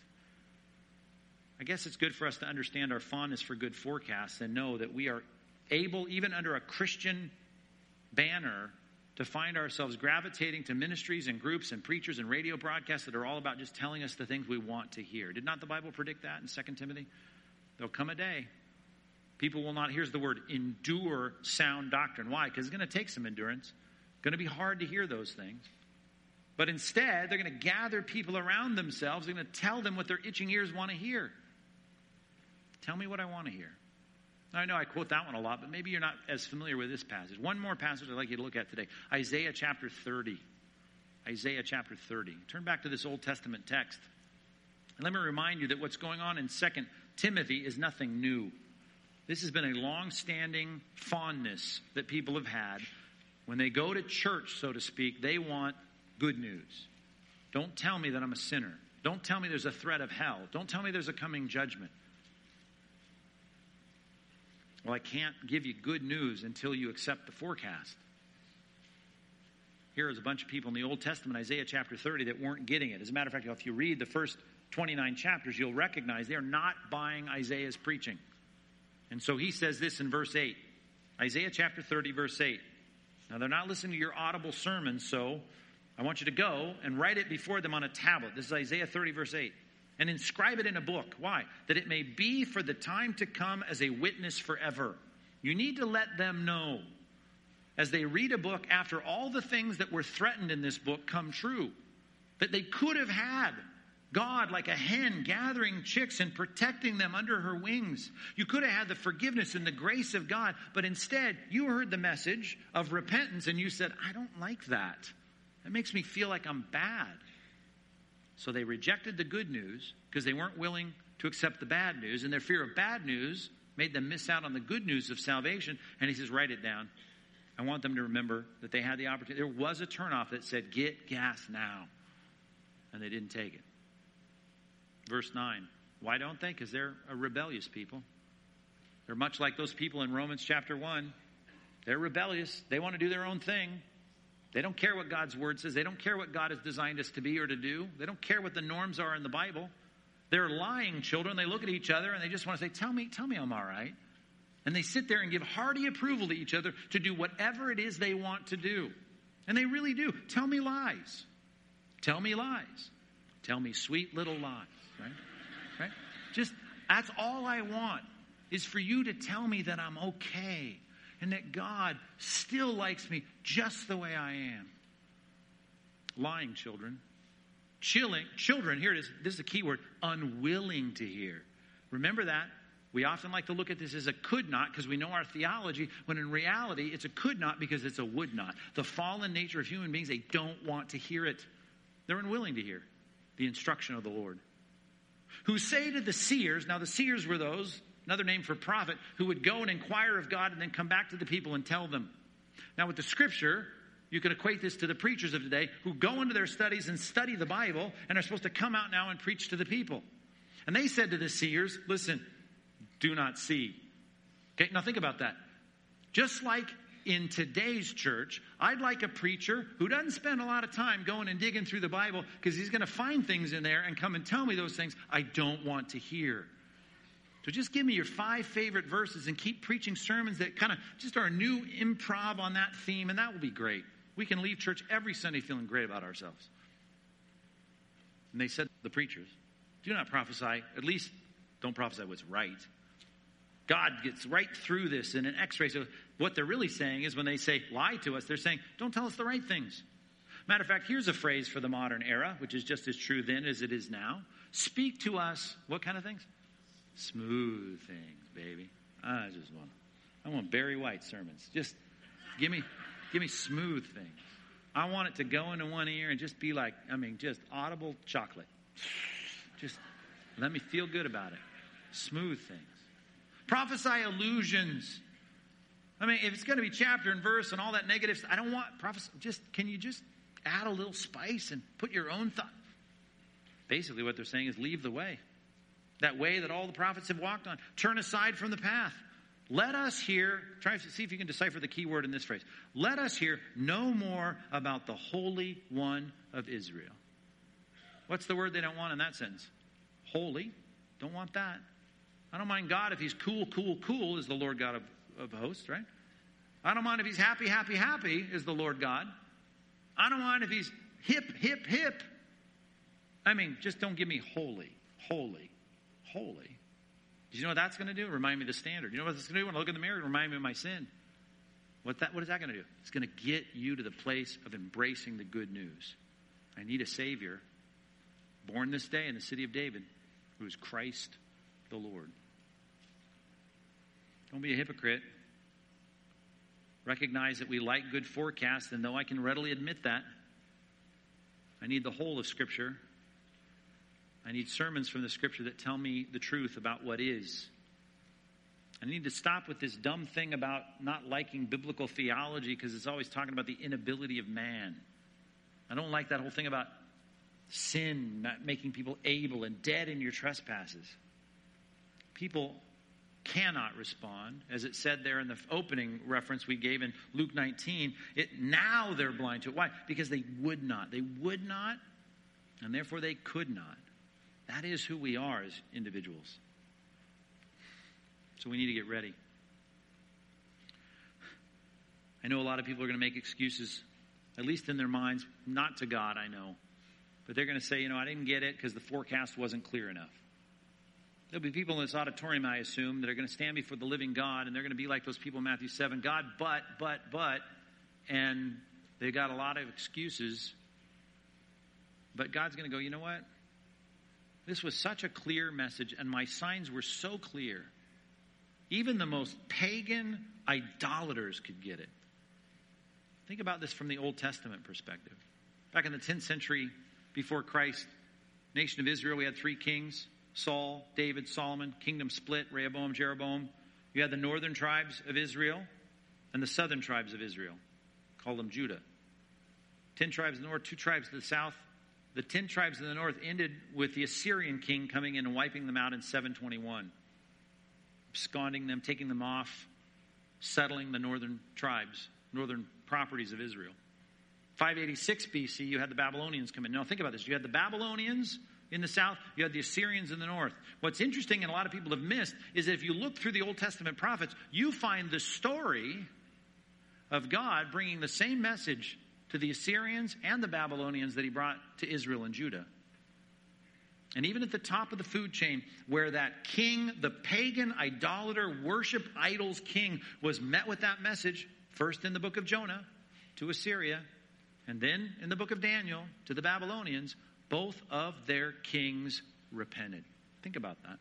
I guess it's good for us to understand our fondness for good forecasts and know that we are able, even under a Christian banner, to find ourselves gravitating to ministries and groups and preachers and radio broadcasts that are all about just telling us the things we want to hear. Did not the Bible predict that in Second Timothy? There'll come a day. People will not, here's the word, endure sound doctrine. Why? Because it's going to take some endurance. It's going to be hard to hear those things. But instead, they're going to gather people around themselves. They're going to tell them what their itching ears want to hear. Tell me what I want to hear. I know I quote that one a lot, but maybe you're not as familiar with this passage. One more passage I'd like you to look at today. Isaiah chapter thirty. Isaiah chapter thirty. Turn back to this Old Testament text. And let me remind you that what's going on in Second Timothy is nothing new. This has been a long-standing fondness that people have had. When they go to church, so to speak, they want good news. Don't tell me that I'm a sinner. Don't tell me there's a threat of hell. Don't tell me there's a coming judgment. Well, I can't give you good news until you accept the forecast. Here is a bunch of people in the Old Testament, Isaiah chapter thirty, that weren't getting it. As a matter of fact, if you read the first twenty-nine chapters, you'll recognize they're not buying Isaiah's preaching. And so he says this in verse eight. Isaiah chapter thirty, verse eight. Now, they're not listening to your audible sermon, so I want you to go and write it before them on a tablet. This is Isaiah thirty, verse eight. And inscribe it in a book. Why? That it may be for the time to come as a witness forever. You need to let them know, as they read a book, after all the things that were threatened in this book come true, that they could have had God like a hen gathering chicks and protecting them under her wings. You could have had the forgiveness and the grace of God, but instead you heard the message of repentance and you said, I don't like that. That makes me feel like I'm bad. So they rejected the good news because they weren't willing to accept the bad news, and their fear of bad news made them miss out on the good news of salvation. And he says, write it down. I want them to remember that they had the opportunity. There was a turnoff that said, get gas now. And they didn't take it. Verse nine. Why don't they? Because they're a rebellious people. They're much like those people in Romans chapter one. They're rebellious. They want to do their own thing. They don't care what God's word says. They don't care what God has designed us to be or to do. They don't care what the norms are in the Bible. They're lying children. They look at each other and they just want to say, tell me, tell me I'm all right. And they sit there and give hearty approval to each other to do whatever it is they want to do. And they really do. Tell me lies. Tell me lies. Tell me sweet little lies. Right? Right? Just, that's all I want, is for you to tell me that I'm okay and that God still likes me just the way I am. Lying children. Chilling, children, here it is, this is a key word, unwilling to hear. Remember that. We often like to look at this as a could not because we know our theology, when in reality it's a could not because it's a would not. The fallen nature of human beings, they don't want to hear it. They're unwilling to hear the instruction of the Lord. Who say to the seers, now the seers were those, another name for prophet, who would go and inquire of God and then come back to the people and tell them. Now with the scripture, you can equate this to the preachers of today who go into their studies and study the Bible and are supposed to come out now and preach to the people. And they said to the seers, listen, do not see. Okay, now think about that. Just like in today's church, I'd like a preacher who doesn't spend a lot of time going and digging through the Bible because he's going to find things in there and come and tell me those things I don't want to hear. So just give me your five favorite verses and keep preaching sermons that kind of just are a new improv on that theme, and that will be great. We can leave church every Sunday feeling great about ourselves. And they said, the preachers, do not prophesy, at least don't prophesy what's right. God gets right through this in an x-ray. So what they're really saying is when they say lie to us, they're saying, don't tell us the right things. Matter of fact, here's a phrase for the modern era, which is just as true then as it is now. Speak to us, what kind of things? Smooth things, baby. I just want, I want Barry White sermons. Just give me, give me smooth things. I want it to go into one ear and just be like, I mean, just audible chocolate. Just let me feel good about it. Smooth things. Prophesy illusions. I mean, if it's going to be chapter and verse and all that negative stuff, I don't want prophesy. Just, can you just add a little spice and put your own thought? Basically what they're saying is leave the way. That way that all the prophets have walked on. Turn aside from the path. Let us hear, try to see if you can decipher the key word in this phrase. Let us hear no more about the Holy One of Israel. What's the word they don't want in that sentence? Holy. Don't want that. I don't mind God if he's cool, cool, cool is the Lord God of, of hosts, right? I don't mind if he's happy, happy, happy is the Lord God. I don't mind if he's hip, hip, hip. I mean, just don't give me holy, holy, holy. Do you know what that's going to do? Remind me of the standard. You know what it's going to do? When I look in the mirror, remind me of my sin. What that? What is that going to do? It's going to get you to the place of embracing the good news. I need a Savior born this day in the city of David, who is Christ the Lord. Don't be a hypocrite. Recognize that we like good forecasts, and though I can readily admit that, I need the whole of Scripture. I need sermons from the Scripture that tell me the truth about what is. I need to stop with this dumb thing about not liking biblical theology because it's always talking about the inability of man. I don't like that whole thing about sin not making people able and dead in your trespasses. People cannot respond, as it said there in the opening reference we gave in Luke nineteen. It now they're blind to it. Why? Because they would not. They would not, and therefore they could not. That is who we are as individuals. So we need to get ready. I know a lot of people are going to make excuses, at least in their minds, not to God, I know. But they're going to say, you know, I didn't get it because the forecast wasn't clear enough. There'll be people in this auditorium, I assume, that are going to stand before the living God, and they're going to be like those people in Matthew seven, God, but, but, but, and they got a lot of excuses. But God's going to go, you know what? This was such a clear message, and my signs were so clear. Even the most pagan idolaters could get it. Think about this from the Old Testament perspective. Back in the tenth century before Christ, nation of Israel, we had three kings. Saul, David, Solomon, kingdom split, Rehoboam, Jeroboam. You had the northern tribes of Israel and the southern tribes of Israel. Call them Judah. Ten tribes in the north, two tribes to the south. The ten tribes in the north ended with the Assyrian king coming in and wiping them out in seven twenty-one. Absconding them, taking them off, settling the northern tribes, northern properties of Israel. five eighty-six B C, you had the Babylonians come in. Now think about this. You had the Babylonians in the south, you had the Assyrians in the north. What's interesting, and a lot of people have missed, is that if you look through the Old Testament prophets, you find the story of God bringing the same message to the Assyrians and the Babylonians that he brought to Israel and Judah. And even at the top of the food chain, where that king, the pagan idolater, worship idols king, was met with that message, first in the book of Jonah to Assyria, and then in the book of Daniel to the Babylonians, both of their kings repented. Think about that.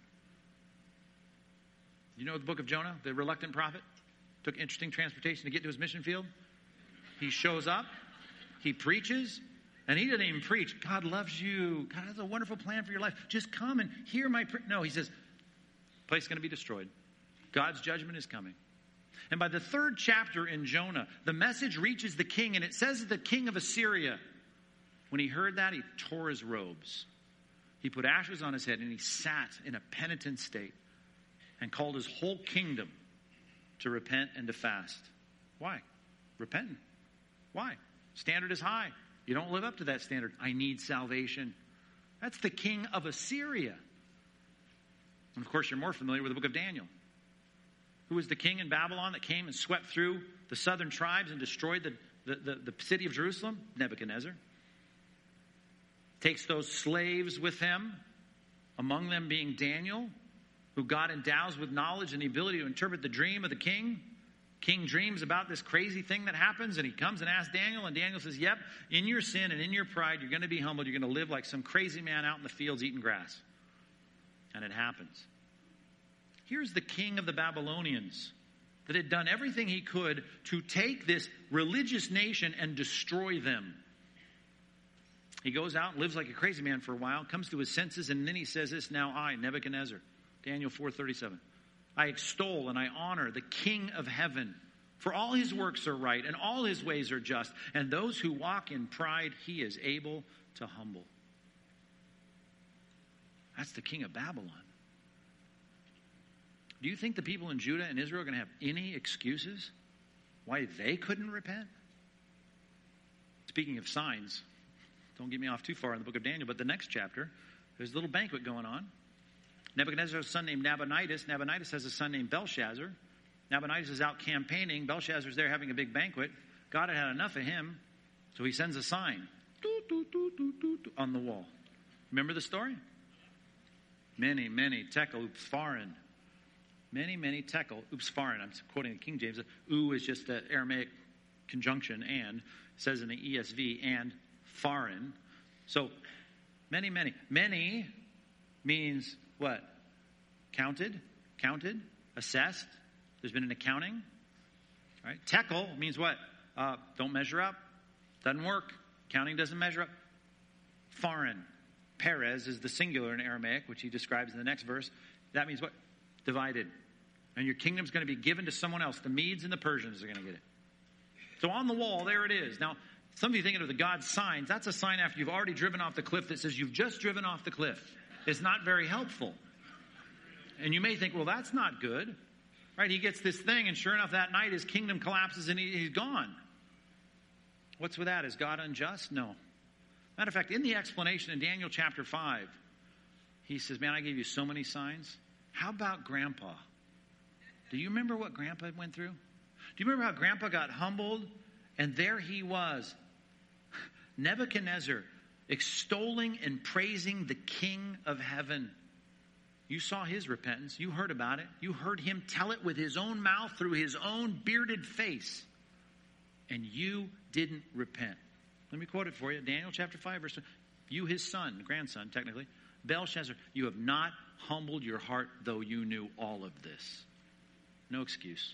You know the book of Jonah, the reluctant prophet? Took interesting transportation to get to his mission field. He shows up, he preaches, and he doesn't even preach. God loves you. God has a wonderful plan for your life. Just come and hear my prayer. No, he says, place is going to be destroyed. God's judgment is coming. And by the third chapter in Jonah, the message reaches the king, and it says that the king of Assyria, when he heard that, he tore his robes. He put ashes on his head, and he sat in a penitent state and called his whole kingdom to repent and to fast. Why? Repent. Why? Standard is high. You don't live up to that standard. I need salvation. That's the king of Assyria. And of course, you're more familiar with the book of Daniel. Who was the king in Babylon that came and swept through the southern tribes and destroyed the, the, the, the city of Jerusalem? Nebuchadnezzar. Takes those slaves with him, among them being Daniel, who God endows with knowledge and the ability to interpret the dream of the king. King dreams about this crazy thing that happens, and he comes and asks Daniel, and Daniel says, yep, in your sin and in your pride, you're going to be humbled. You're going to live like some crazy man out in the fields eating grass. And it happens. Here's the king of the Babylonians that had done everything he could to take this religious nation and destroy them. He goes out and lives like a crazy man for a while, comes to his senses, and then he says this, now I, Nebuchadnezzar, Daniel four thirty-seven, I extol and I honor the King of heaven, for all his works are right and all his ways are just, and those who walk in pride he is able to humble. That's the king of Babylon. Do you think the people in Judah and Israel are going to have any excuses why they couldn't repent? Speaking of signs, don't get me off too far in the book of Daniel, but the next chapter, there's a little banquet going on. Nebuchadnezzar has a son named Nabonidus. Nabonidus has a son named Belshazzar. Nabonidus is out campaigning. Belshazzar's there having a big banquet. God had had enough of him, so he sends a sign on the wall. Remember the story? Many, many tekel upsfarin. Many, many tekel upsfarin. I'm quoting the King James. U is just an Aramaic conjunction, and it says in the E S V, and farin. So, many, many. Many means what? Counted, counted, assessed. There's been an accounting. Right? Tekel means what? Uh, don't measure up. Doesn't work. Counting doesn't measure up. Farin. Perez is the singular in Aramaic, which he describes in the next verse. That means what? Divided. And your kingdom's going to be given to someone else. The Medes and the Persians are going to get it. So on the wall, there it is. Now, some of you thinking of the God's signs. That's a sign after you've already driven off the cliff that says you've just driven off the cliff. It's not very helpful. And you may think, well, that's not good. Right? He gets this thing, and sure enough, that night his kingdom collapses and he, he's gone. What's with that? Is God unjust? No. Matter of fact, in the explanation in Daniel chapter five, he says, man, I gave you so many signs. How about Grandpa? Do you remember what Grandpa went through? Do you remember how Grandpa got humbled? And there he was, Nebuchadnezzar, extolling and praising the King of heaven. You saw his repentance. You heard about it. You heard him tell it with his own mouth through his own bearded face. And you didn't repent. Let me quote it for you. Daniel chapter five, verse two. You, his son, grandson, technically, Belshazzar, you have not humbled your heart, though you knew all of this. No excuse.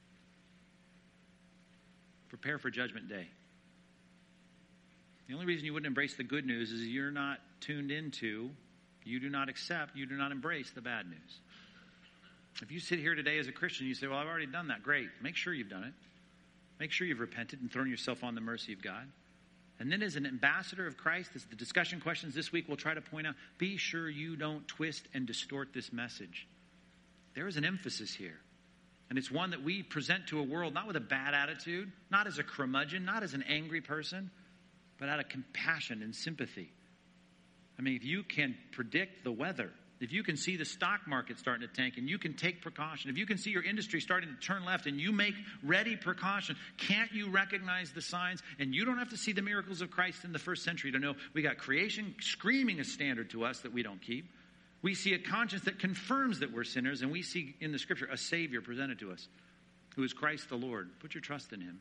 Prepare for judgment day. The only reason you wouldn't embrace the good news is you're not tuned into You do not accept, you do not embrace the bad news. If you sit here today as a Christian, you say, well, I've already done that. Great. Make sure you've done it. Make sure you've repented and thrown yourself on the mercy of God. And then as an ambassador of Christ, as the discussion questions this week will try to point out, be sure you don't twist and distort this message. There is an emphasis here. And it's one that we present to a world not with a bad attitude, not as a curmudgeon, not as an angry person, but out of compassion and sympathy. I mean, if you can predict the weather, if you can see the stock market starting to tank and you can take precaution, if you can see your industry starting to turn left and you make ready precaution, can't you recognize the signs? And you don't have to see the miracles of Christ in the first century to know we got creation screaming a standard to us that we don't keep. We see a conscience that confirms that we're sinners, and we see in the Scripture a Savior presented to us, who is Christ the Lord. Put your trust in Him.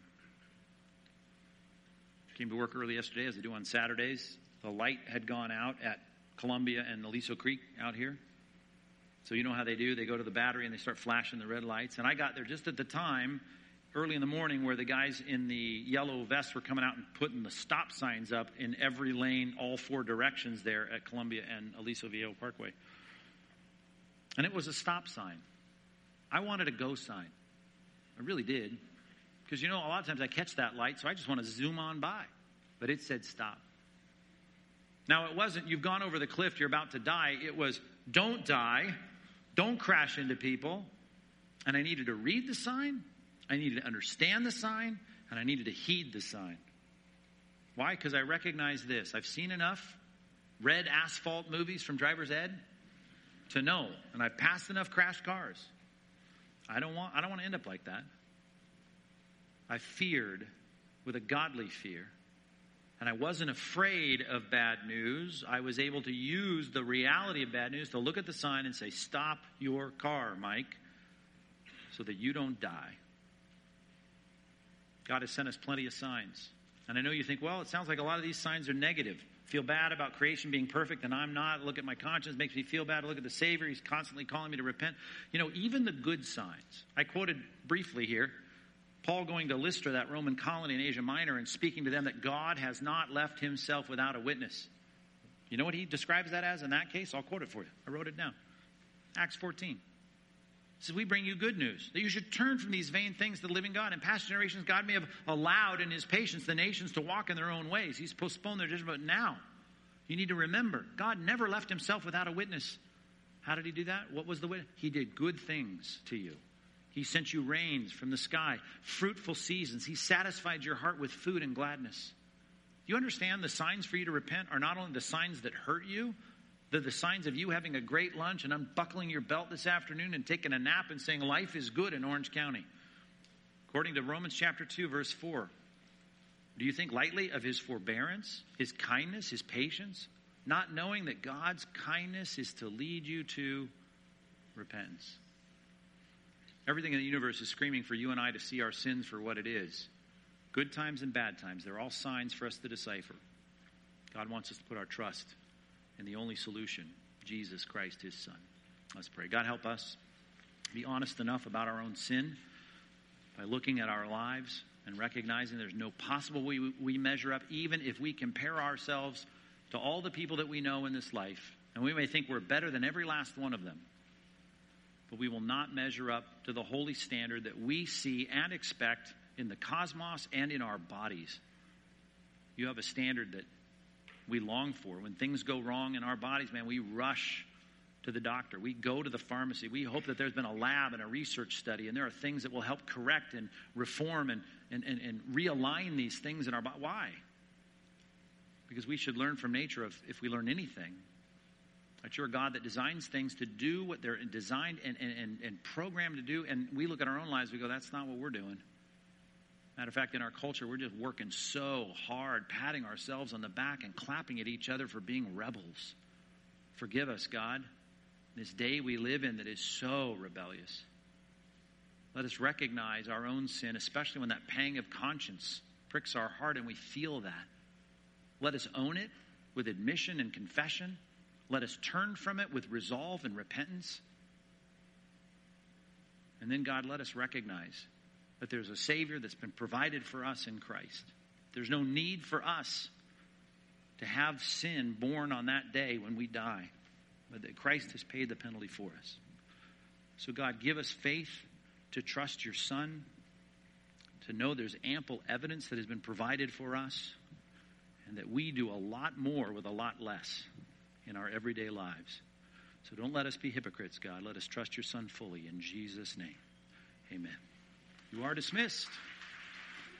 Came to work early yesterday, as I do on Saturdays. The light had gone out at Columbia and Aliso Creek out here. So you know how they do. They go to the battery and they start flashing the red lights. And I got there just at the time, early in the morning, where the guys in the yellow vests were coming out and putting the stop signs up in every lane, all four directions there at Columbia and Aliso Viejo Parkway. And it was a stop sign. I wanted a go sign. I really did. Because, you know, a lot of times I catch that light, so I just want to zoom on by. But it said stop. Now, it wasn't, you've gone over the cliff, you're about to die. It was, don't die. Don't crash into people. And I needed to read the sign. I needed to understand the sign. And I needed to heed the sign. Why? Because I recognize this. I've seen enough red asphalt movies from Driver's Ed to know. And I've passed enough crashed cars. I don't want, I don't want to end up like that. I feared with a godly fear. And I wasn't afraid of bad news. I was able to use the reality of bad news to look at the sign and say, stop your car, Mike, so that you don't die. God has sent us plenty of signs. And I know you think, well, it sounds like a lot of these signs are negative. Feel bad about creation being perfect and I'm not. Look at my conscience, makes me feel bad. Look at the Savior. He's constantly calling me to repent. You know, even the good signs. I quoted briefly here Paul going to Lystra, that Roman colony in Asia Minor, and speaking to them that God has not left himself without a witness. You know what he describes that as in that case? I'll quote it for you. I wrote it down. Acts fourteen. It says, we bring you good news, that you should turn from these vain things to the living God. In past generations, God may have allowed in his patience the nations to walk in their own ways. He's postponed their judgment. But now, you need to remember, God never left himself without a witness. How did he do that? What was the witness? He did good things to you. He sent you rains from the sky, fruitful seasons. He satisfied your heart with food and gladness. You understand the signs for you to repent are not only the signs that hurt you, they're the signs of you having a great lunch and unbuckling your belt this afternoon and taking a nap and saying life is good in Orange County. According to Romans chapter two, verse four, do you think lightly of his forbearance, his kindness, his patience, not knowing that God's kindness is to lead you to repentance? Everything in the universe is screaming for you and I to see our sins for what it is. Good times and bad times. They're all signs for us to decipher. God wants us to put our trust in the only solution, Jesus Christ, his Son. Let's pray. God, help us be honest enough about our own sin by looking at our lives and recognizing there's no possible way we measure up, even if we compare ourselves to all the people that we know in this life. And we may think we're better than every last one of them. But we will not measure up to the holy standard that we see and expect in the cosmos and in our bodies. You have a standard that we long for. When things go wrong in our bodies, man, we rush to the doctor. We go to the pharmacy. We hope that there's been a lab and a research study, and there are things that will help correct and reform and, and, and, and realign these things in our body. Why? Because we should learn from nature of, if we learn anything, that you're a God that designs things to do what they're designed and, and, and programmed to do. And we look at our own lives, we go, that's not what we're doing. Matter of fact, in our culture, we're just working so hard, patting ourselves on the back and clapping at each other for being rebels. Forgive us, God, this day we live in that is so rebellious. Let us recognize our own sin, especially when that pang of conscience pricks our heart and we feel that. Let us own it with admission and confession. Let us turn from it with resolve and repentance. And then, God, let us recognize that there's a Savior that's been provided for us in Christ. There's no need for us to have sin born on that day when we die. but that Christ has paid the penalty for us. So God, give us faith to trust your Son, to know there's ample evidence that has been provided for us, and that we do a lot more with a lot less in our everyday lives. So don't let us be hypocrites, God. Let us trust your Son fully. In Jesus' name, amen. You are dismissed.